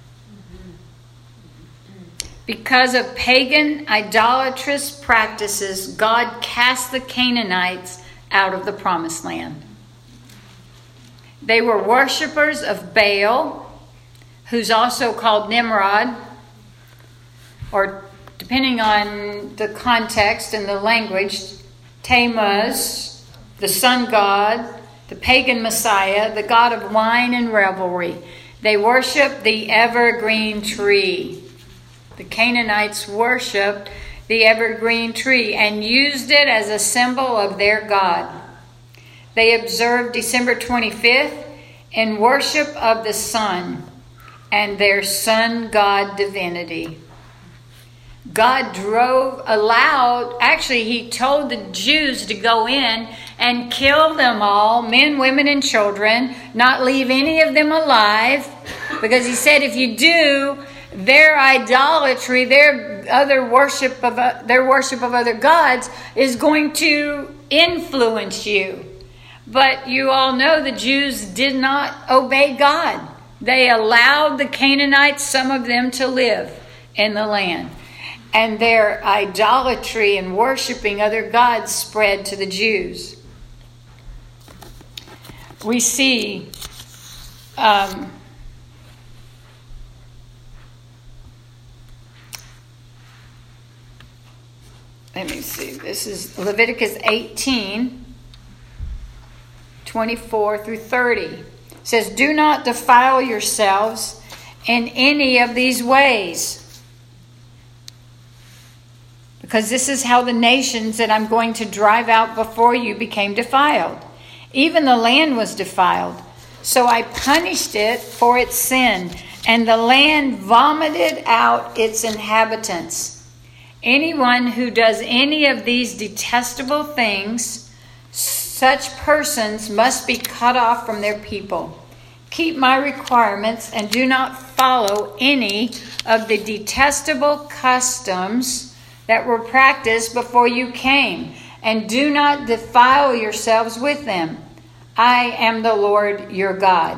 Because of pagan idolatrous practices, God cast the Canaanites out of the promised land. They were worshipers of Baal, who's also called Nimrod, or depending on the context and the language, Tammuz, the sun god, the pagan Messiah, the god of wine and revelry. They worshiped the evergreen tree. The Canaanites worshiped the evergreen tree and used it as a symbol of their god. They observed December twenty-fifth in worship of the sun and their sun god divinity. God drove, allowed, actually he told the Jews to go in and kill them all, men, women, and children, not leave any of them alive, because he said if you do, their idolatry, their other worship of uh, their worship of other gods is going to influence you. But you all know the Jews did not obey God. They allowed the Canaanites, some of them, to live in the land. And their idolatry and worshiping other gods spread to the Jews. We see um, let me see, this is Leviticus eighteen, twenty-four through thirty. It says, do not defile yourselves in any of these ways. Because this is how the nations that I'm going to drive out before you became defiled. Even the land was defiled. So I punished it for its sin, and the land vomited out its inhabitants. Anyone who does any of these detestable things, such persons must be cut off from their people. Keep my requirements and do not follow any of the detestable customs that were practiced before you came, and do not defile yourselves with them. I am the Lord your God.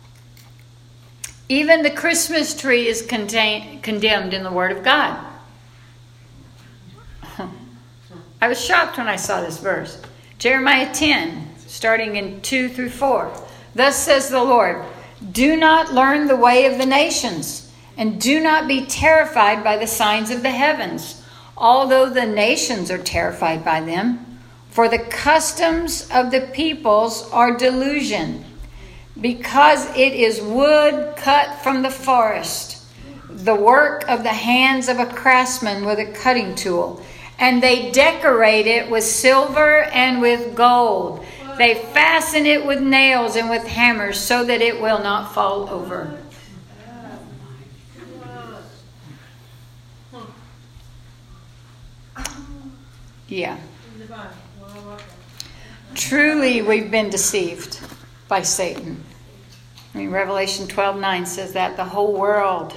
Even the Christmas tree is contain, condemned in the Word of God. I was shocked when I saw this verse. Jeremiah ten, starting in two through four. Thus says the Lord, do not learn the way of the nations, and do not be terrified by the signs of the heavens, although the nations are terrified by them. For the customs of the peoples are delusion, because it is wood cut from the forest, the work of the hands of a craftsman with a cutting tool. And they decorate it with silver and with gold. They fasten it with nails and with hammers so that it will not fall over. Yeah. Truly, we've been deceived by Satan. I mean, Revelation twelve nine says that the whole world.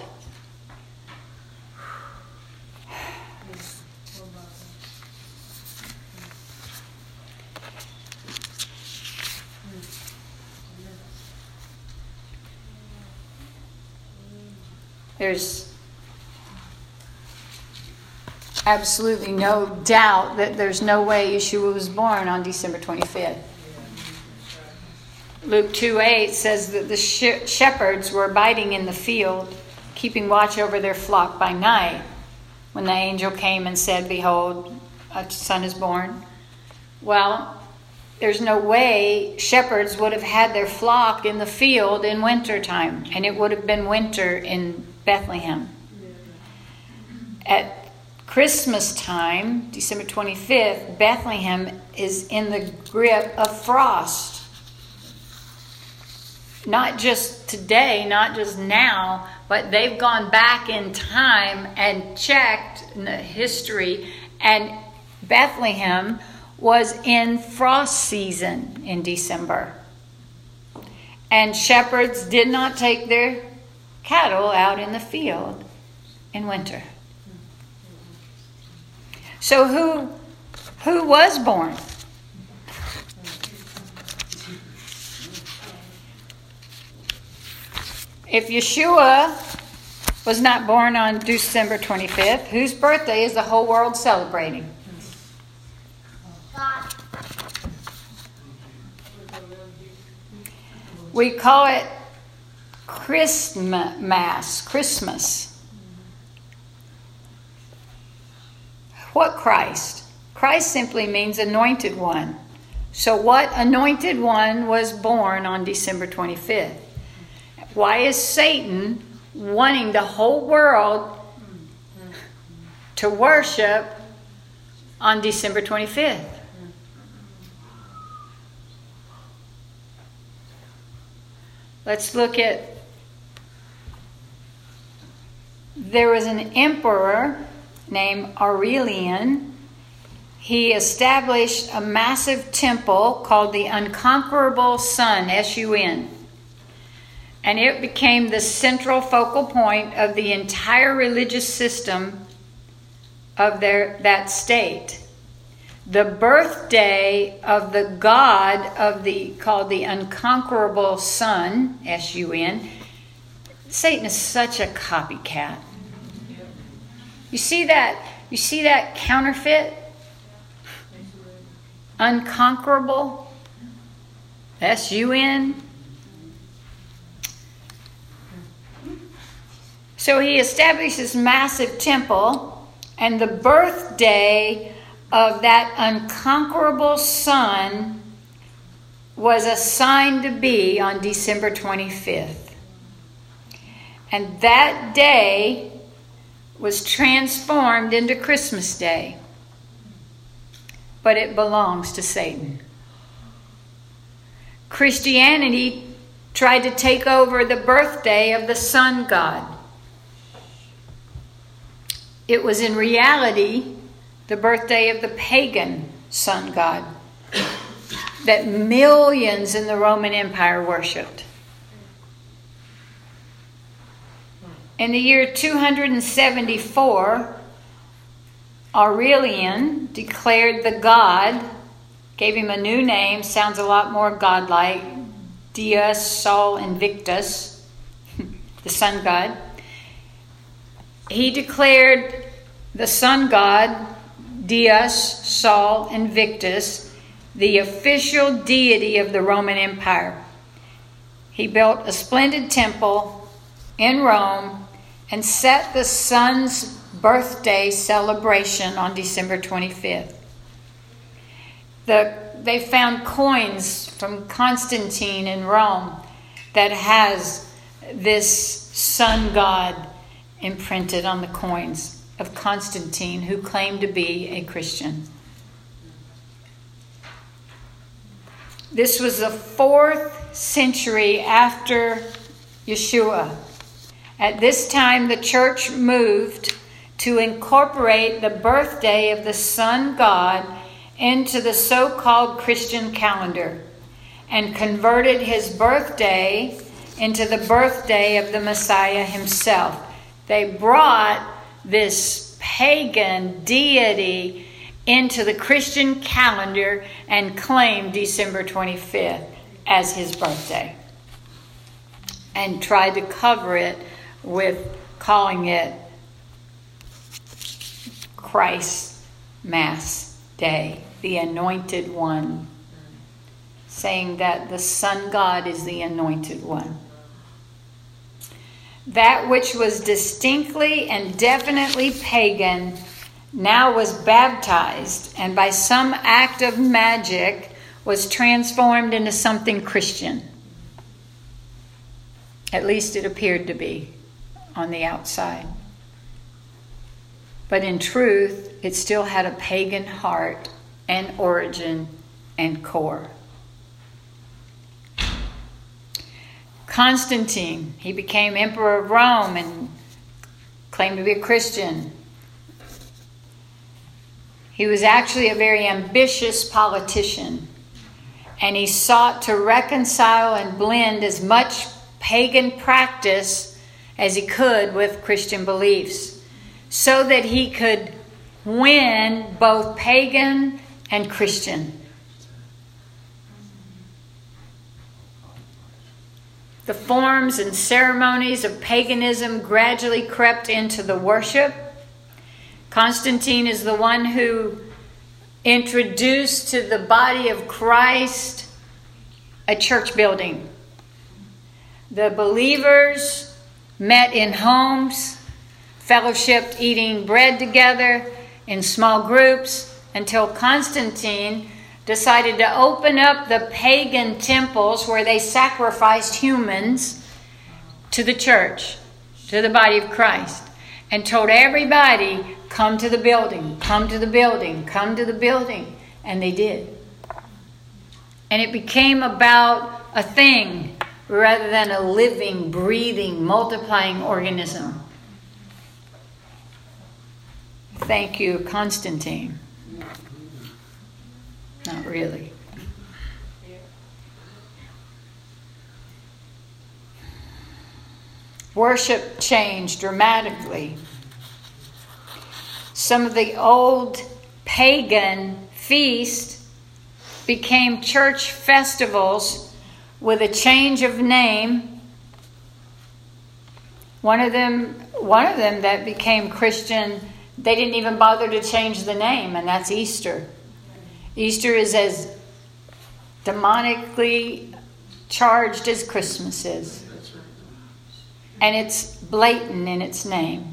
There's absolutely no doubt that there's no way Yeshua was born on December twenty-fifth. Luke two eight says that the shepherds were abiding in the field, keeping watch over their flock by night, when the angel came and said, behold, a son is born. Well, there's no way shepherds would have had their flock in the field in winter time, and it would have been winter in Bethlehem. At Christmas time, December twenty-fifth, Bethlehem is in the grip of frost. Not just today, not just now, but they've gone back in time and checked in the history, and Bethlehem was in frost season in December. And shepherds did not take their cattle out in the field in winter. So who who was born? If Yeshua was not born on December twenty-fifth, whose birthday is the whole world celebrating? God. We call it Christmas. Christmas. What Christ? Christ simply means anointed one. So what anointed one was born on December twenty-fifth? Why is Satan wanting the whole world to worship on December twenty-fifth? Let's look at, there was an emperor named Aurelian. He established a massive temple called the Unconquerable Sun, S U N. And it became the central focal point of the entire religious system of their that state. The birthday of the god of the called the Unconquerable Sun, S U N. Satan is such a copycat. You see that? You see that counterfeit? Unconquerable? S U N? So he established this massive temple, and the birthday of that unconquerable sun was assigned to be on December twenty-fifth. And that day was transformed into Christmas Day. But it belongs to Satan. Christianity tried to take over the birthday of the sun god. It was in reality the birthday of the pagan sun god that millions in the Roman Empire worshipped. In the year two hundred seventy-four, Aurelian declared the god, gave him a new name, sounds a lot more godlike, Dies Sol Invictus, the sun god. He declared the sun god, Dies Sol Invictus, the official deity of the Roman Empire. He built a splendid temple in Rome and set the sun's birthday celebration on December twenty-fifth. The, they found coins from Constantine in Rome that has this sun god imprinted on the coins of Constantine, who claimed to be a Christian. This was the fourth century after Yeshua. At this time, the church moved to incorporate the birthday of the sun god into the so-called Christian calendar and converted his birthday into the birthday of the Messiah himself. They brought this pagan deity into the Christian calendar and claimed December twenty-fifth as his birthday and tried to cover it with calling it Christ's Mass Day, the Anointed One, saying that the sun god is the Anointed One. That which was distinctly and definitely pagan now was baptized, and by some act of magic was transformed into something Christian. At least it appeared to be on the outside. But in truth, it still had a pagan heart and origin and core. Constantine, he became emperor of Rome and claimed to be a Christian. He was actually a very ambitious politician, and he sought to reconcile and blend as much pagan practice as he could with Christian beliefs, so that he could win both pagan and Christian. The forms and ceremonies of paganism gradually crept into the worship. Constantine is the one who introduced to the body of Christ a church building. The believers met in homes, fellowshipped eating bread together in small groups, until Constantine decided to open up the pagan temples where they sacrificed humans to the church, to the body of Christ, and told everybody, come to the building, come to the building, come to the building. And they did. And it became about a thing rather than a living, breathing, multiplying organism. Thank you, Constantine. Not really. Worship changed dramatically. Some of the old pagan feasts became church festivals with a change of name. One of them, one of them that became Christian, they didn't even bother to change the name, and that's Easter. Easter is as demonically charged as Christmas is. And it's blatant in its name.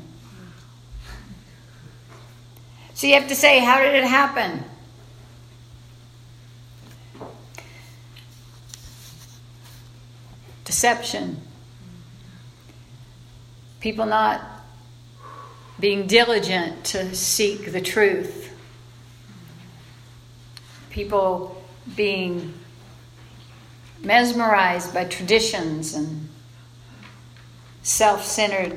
So you have to say, how did it happen? Deception. People not being diligent to seek the truth. People being mesmerized by traditions and self-centered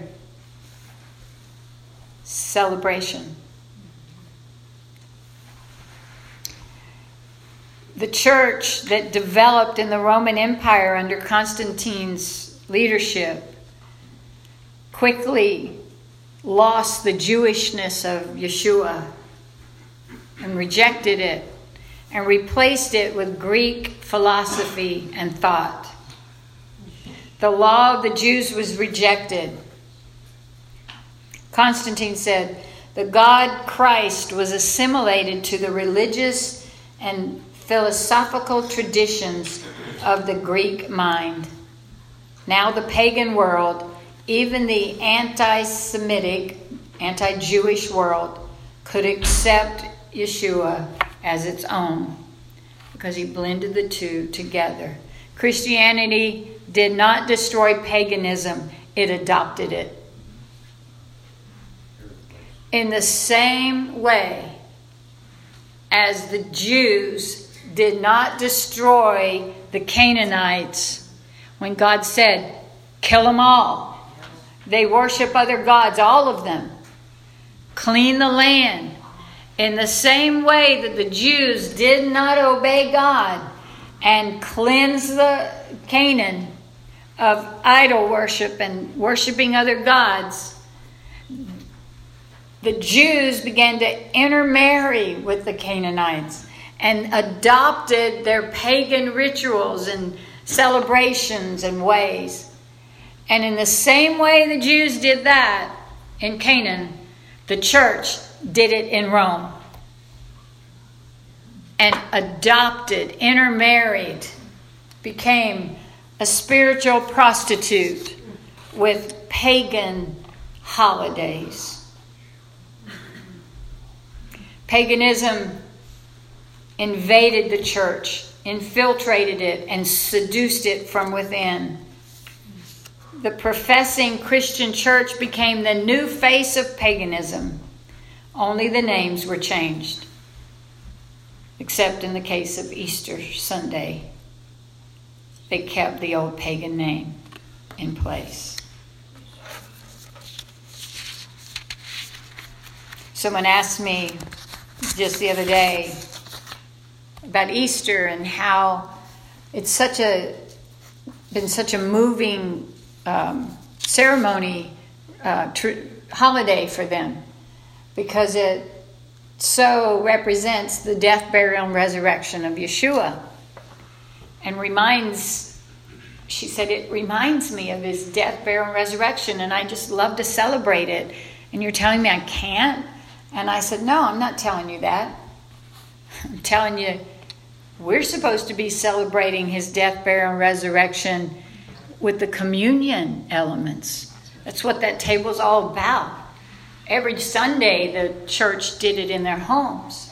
celebration. The church that developed in the Roman Empire under Constantine's leadership quickly lost the Jewishness of Yeshua and rejected it and replaced it with Greek philosophy and thought. The law of the Jews was rejected. Constantine said, the God Christ was assimilated to the religious and philosophical traditions of the Greek mind. Now the pagan world, even the anti-Semitic, anti-Jewish world, could accept Yeshua as its own because he blended the two together. Christianity did not destroy paganism, it adopted it. In the same way as the Jews did not destroy the Canaanites when God said, kill them all. They worship other gods, all of them. Clean the land. In the same way that the Jews did not obey God and cleanse the Canaan of idol worship and worshiping other gods, the Jews began to intermarry with the Canaanites and adopted their pagan rituals and celebrations and ways. And in the same way the Jews did that in Canaan, the church did it in Rome. And adopted, intermarried, became a spiritual prostitute with pagan holidays. Paganism invaded the church, infiltrated it, and seduced it from within. The professing Christian church became the new face of paganism. Only the names were changed, except in the case of Easter Sunday. They kept the old pagan name in place. Someone asked me just the other day about Easter and how it's such a been such a moving um, ceremony, uh, tr- holiday for them, because it so represents the death, burial, and resurrection of Yeshua, and reminds. She said it reminds me of his death, burial, and resurrection, and I just love to celebrate it. And you're telling me I can't? And I said, no, I'm not telling you that. I'm telling you, we're supposed to be celebrating his death, burial, and resurrection with the communion elements. That's what that table's all about. Every Sunday, the church did it in their homes.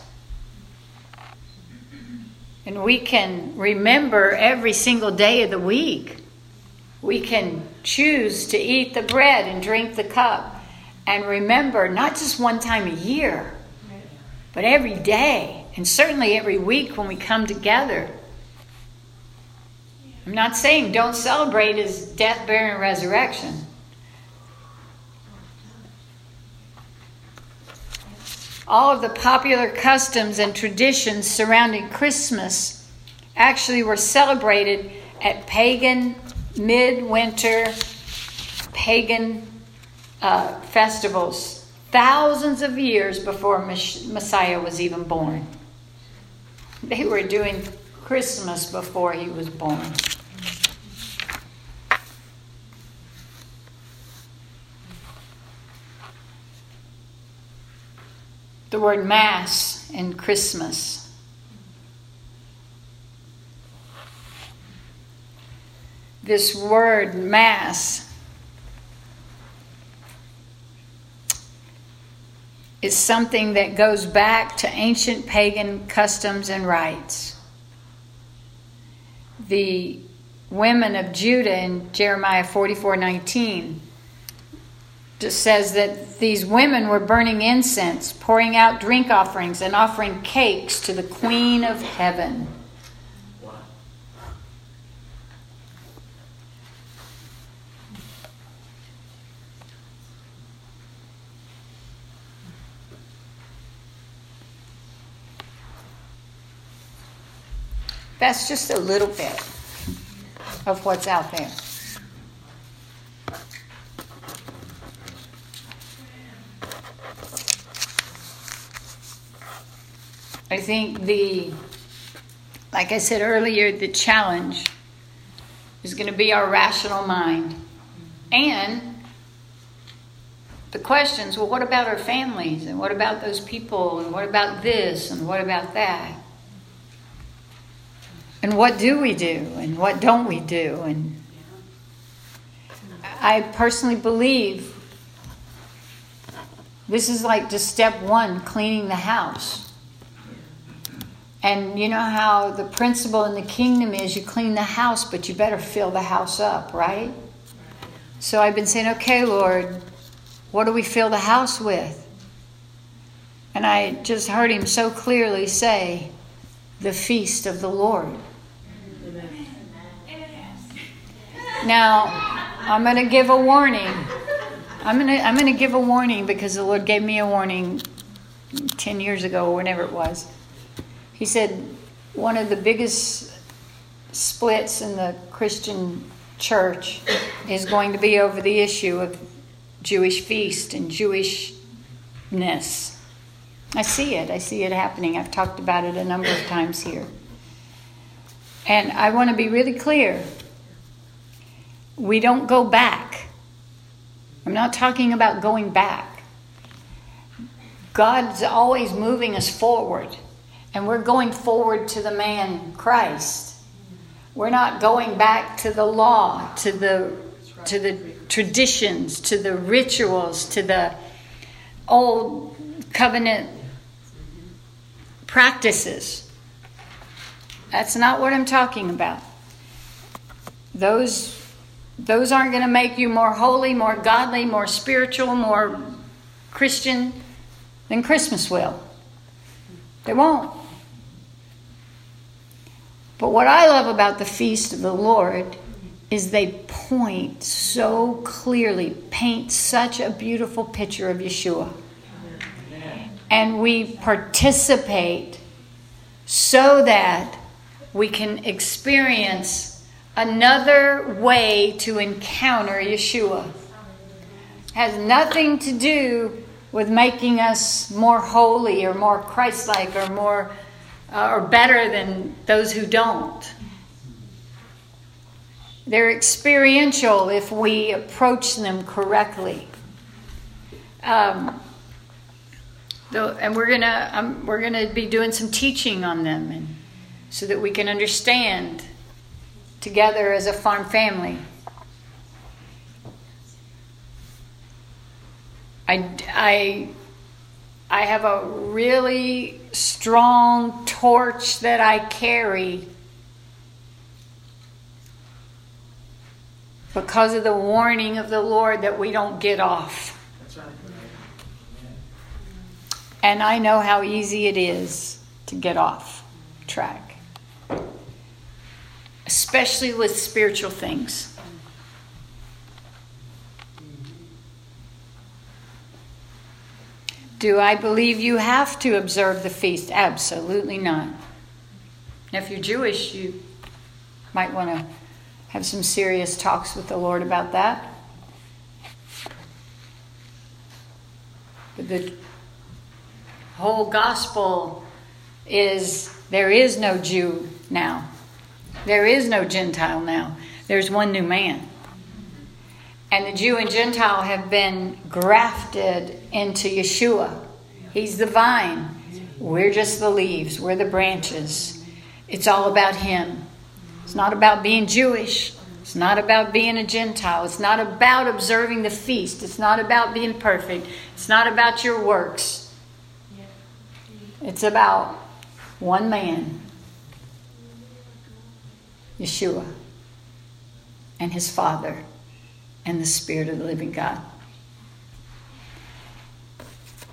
And we can remember every single day of the week. We can choose to eat the bread and drink the cup. And remember, not just one time a year, but every day, and certainly every week when we come together. I'm not saying don't celebrate his death, burial, and resurrection. All of the popular customs and traditions surrounding Christmas actually were celebrated at pagan, midwinter, pagan Uh, festivals thousands of years before Messiah was even born. They were doing Christmas before he was born. The word Mass and Christmas. This word Mass is something that goes back to ancient pagan customs and rites. The women of Judah in Jeremiah forty-four nineteen just says that these women were burning incense, pouring out drink offerings, and offering cakes to the Queen of Heaven. That's just a little bit of what's out there. I think the, like I said earlier, the challenge is going to be our rational mind. And the questions, well, what about our families? And what about those people? And what about this? And what about that? And what do we do? And what don't we do? And I personally believe this is like just step one, cleaning the house. And you know how the principle in the kingdom is you clean the house, but you better fill the house up, right? So I've been saying, okay, Lord, what do we fill the house with? And I just heard him so clearly say, the feast of the Lord. Now, I'm going to give a warning. I'm going to I'm going to give a warning because the Lord gave me a warning ten years ago or whenever it was. He said one of the biggest splits in the Christian church is going to be over the issue of Jewish feast and Jewishness. I see it. I see it happening. I've talked about it a number of times here. And I want to be really clear. We don't go back. I'm not talking about going back. God's always moving us forward. And we're going forward to the man Christ. We're not going back to the law, to the to the traditions, to the rituals, to the old covenant practices. That's not what I'm talking about. Those those aren't going to make you more holy, more godly, more spiritual, more Christian than Christmas will. They won't. But what I love about the feast of the Lord is they point so clearly, paint such a beautiful picture of Yeshua. And we participate so that we can experience another way to encounter Yeshua. It has nothing to do with making us more holy or more Christ-like or more uh, or better than those who don't. They're experiential if we approach them correctly. Um, though, and we're gonna um, we're gonna be doing some teaching on them, and so that we can understand together as a farm family. I, I, I have a really strong torch that I carry because of the warning of the Lord that we don't get off. That's right. And I know how easy it is to get off track, especially with spiritual things. Do I believe you have to observe the feast? Absolutely not. Now, if you're Jewish, you might want to have some serious talks with the Lord about that. But the whole gospel is there is no Jew now. There is no Gentile now. There's one new man. And the Jew and Gentile have been grafted into Yeshua. He's the vine. We're just the leaves. We're the branches. It's all about him. It's not about being Jewish. It's not about being a Gentile. It's not about observing the feast. It's not about being perfect. It's not about your works. It's about one man, Yeshua, and his Father, and the Spirit of the living God.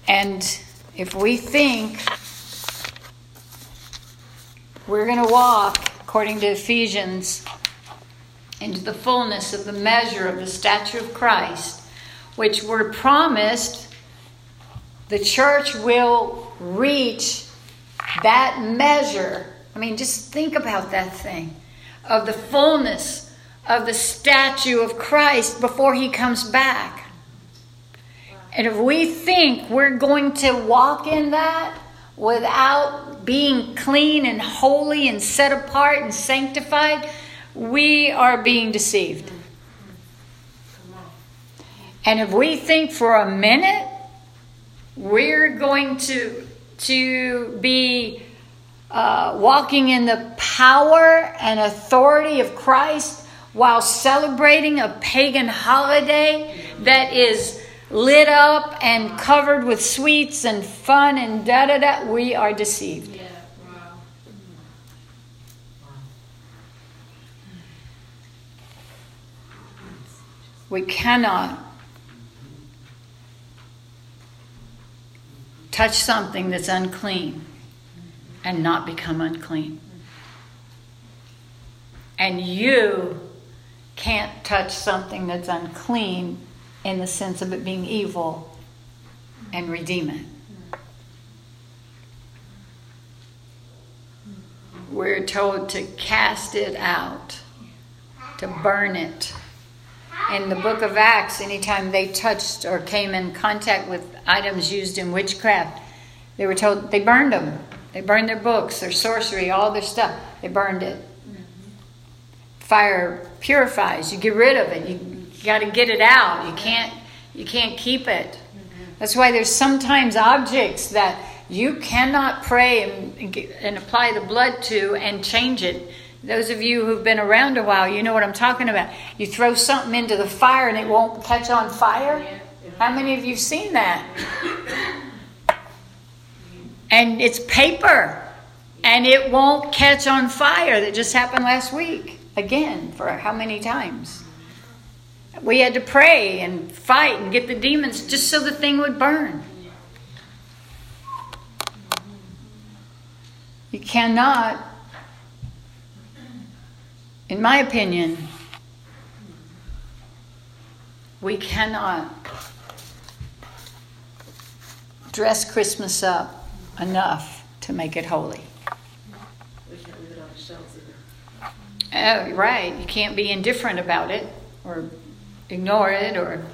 And if we think we're going to walk, according to Ephesians, into the fullness of the measure of the stature of Christ, which we're promised, the church will reach that measure. I mean, just think about that thing, of the fullness of the statue of Christ before he comes back. And if we think we're going to walk in that without being clean and holy and set apart and sanctified, we are being deceived. And if we think for a minute we're going to, to be uh, walking in the power and authority of Christ while celebrating a pagan holiday that is lit up and covered with sweets and fun and da da da, we are deceived. Yeah, wow. We cannot touch something that's unclean and not become unclean. And you can't touch something that's unclean in the sense of it being evil and redeem it. We're told to cast it out, to burn it. In the book of Acts, anytime they touched or came in contact with items used in witchcraft, they were told they burned them. They burned their books, their sorcery, all their stuff. They burned it. Fire purifies. You get rid of it. You got to get it out. You can't. You can't keep it. That's why there's sometimes objects that you cannot pray and, and apply the blood to and change it. Those of you who've been around a while, you know what I'm talking about. You throw something into the fire and it won't catch on fire. How many of you have seen that? And it's paper and it won't catch on fire. That just happened last week. Again, for how many times? We had to pray and fight and get the demons just so the thing would burn. You cannot, in my opinion, we cannot dress Christmas up enough to make it holy. We can't leave it on the shelves either. Oh, right. You can't be indifferent about it or ignore it. Or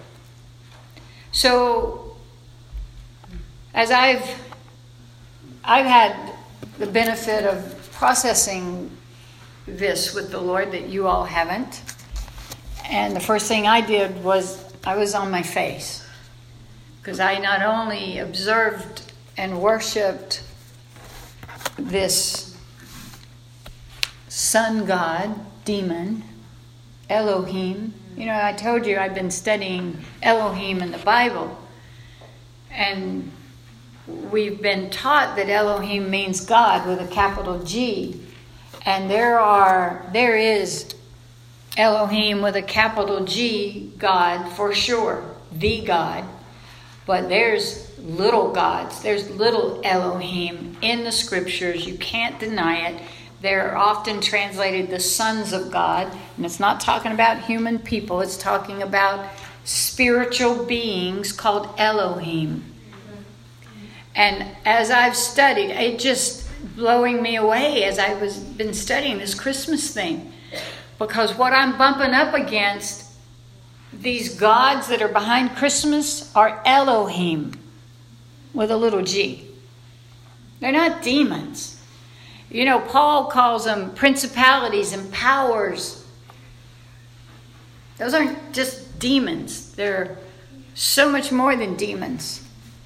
so, as I've I've had the benefit of processing this with the Lord that you all haven't. And the first thing I did was I was on my face, because I not only observed and worshipped this sun god, demon, Elohim. You know, I told you I've been studying Elohim in the Bible. And we've been taught that Elohim means God with a capital G. And there are, there is Elohim with a capital G, God for sure, the God. But there's little gods, there's little Elohim in the scriptures. You can't deny it. They're often translated the sons of God. And it's not talking about human people. It's talking about spiritual beings called Elohim. And as I've studied, it just blowing me away as I was been studying this Christmas thing. Because what I'm bumping up against, these gods that are behind Christmas, are Elohim with a little g. They're not demons. You know, Paul calls them principalities and powers. Those aren't just demons. They're so much more than demons.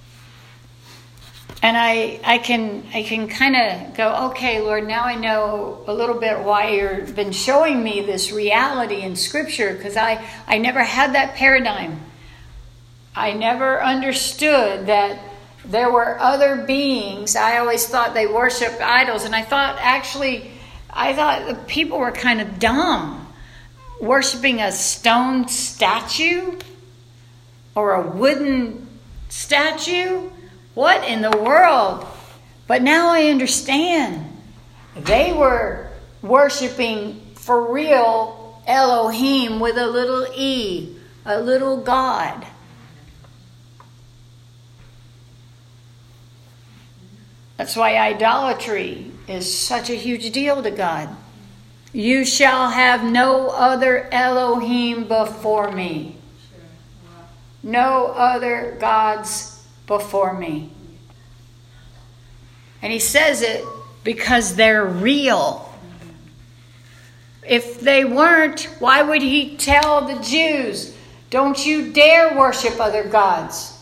And I, I can, I can kind of go, okay, Lord, now I know a little bit why you've been showing me this reality in Scripture, because I, I never had that paradigm. I never understood that there were other beings. I always thought they worshipped idols, and I thought actually, I thought the people were kind of dumb, worshiping a stone statue or a wooden statue What in the world? But now I understand. They were worshiping for real Elohim with a little e, a little God. That's why idolatry is such a huge deal to God. You shall have no other Elohim before me. No other gods before me. And he says it because they're real. If they weren't, why would he tell the Jews, don't you dare worship other gods?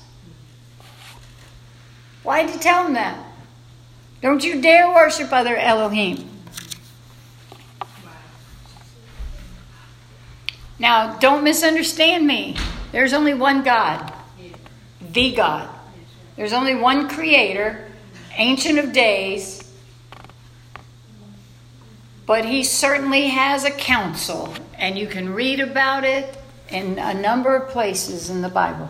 Why did he tell them that? Don't you dare worship other Elohim. Now, don't misunderstand me. There's only one God. The God. There's only one Creator, Ancient of Days. But he certainly has a council. And you can read about it in a number of places in the Bible.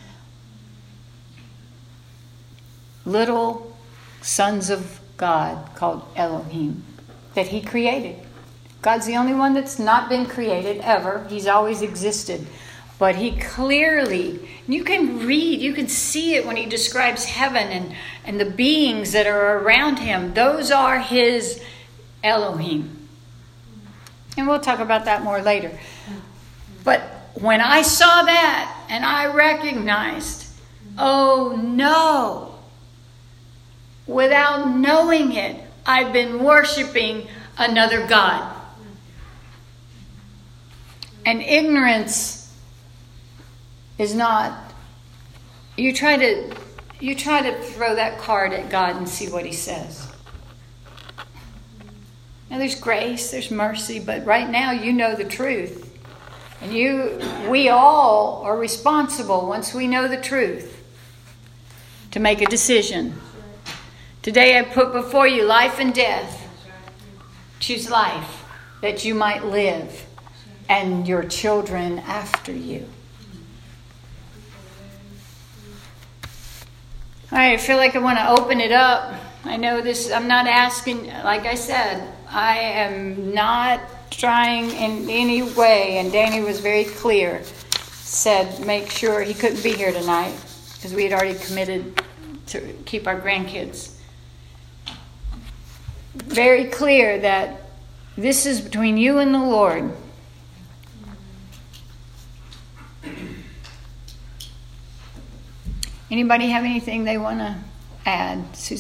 Little sons of God called Elohim that he created. God's the only one that's not been created ever. He's always existed. But he clearly, you can read, you can see it when he describes heaven and, and the beings that are around him. Those are his Elohim. And we'll talk about that more later. But when I saw that and I recognized, oh no, without knowing it, I've been worshiping another God. And ignorance is not, you try to you try to throw that card at God and see what he says. Now there's grace, there's mercy, but right now you know the truth. And you we all are responsible once we know the truth to make a decision. Today I put before you life and death. Choose life that you might live and your children after you. All right, I feel like I want to open it up. I know this, I'm not asking, like I said, I am not trying in any way, and Danny was very clear, said make sure he couldn't be here tonight because we had already committed to keep our grandkids. Very clear that this is between you and the Lord. Anybody have anything they want to add? Susan?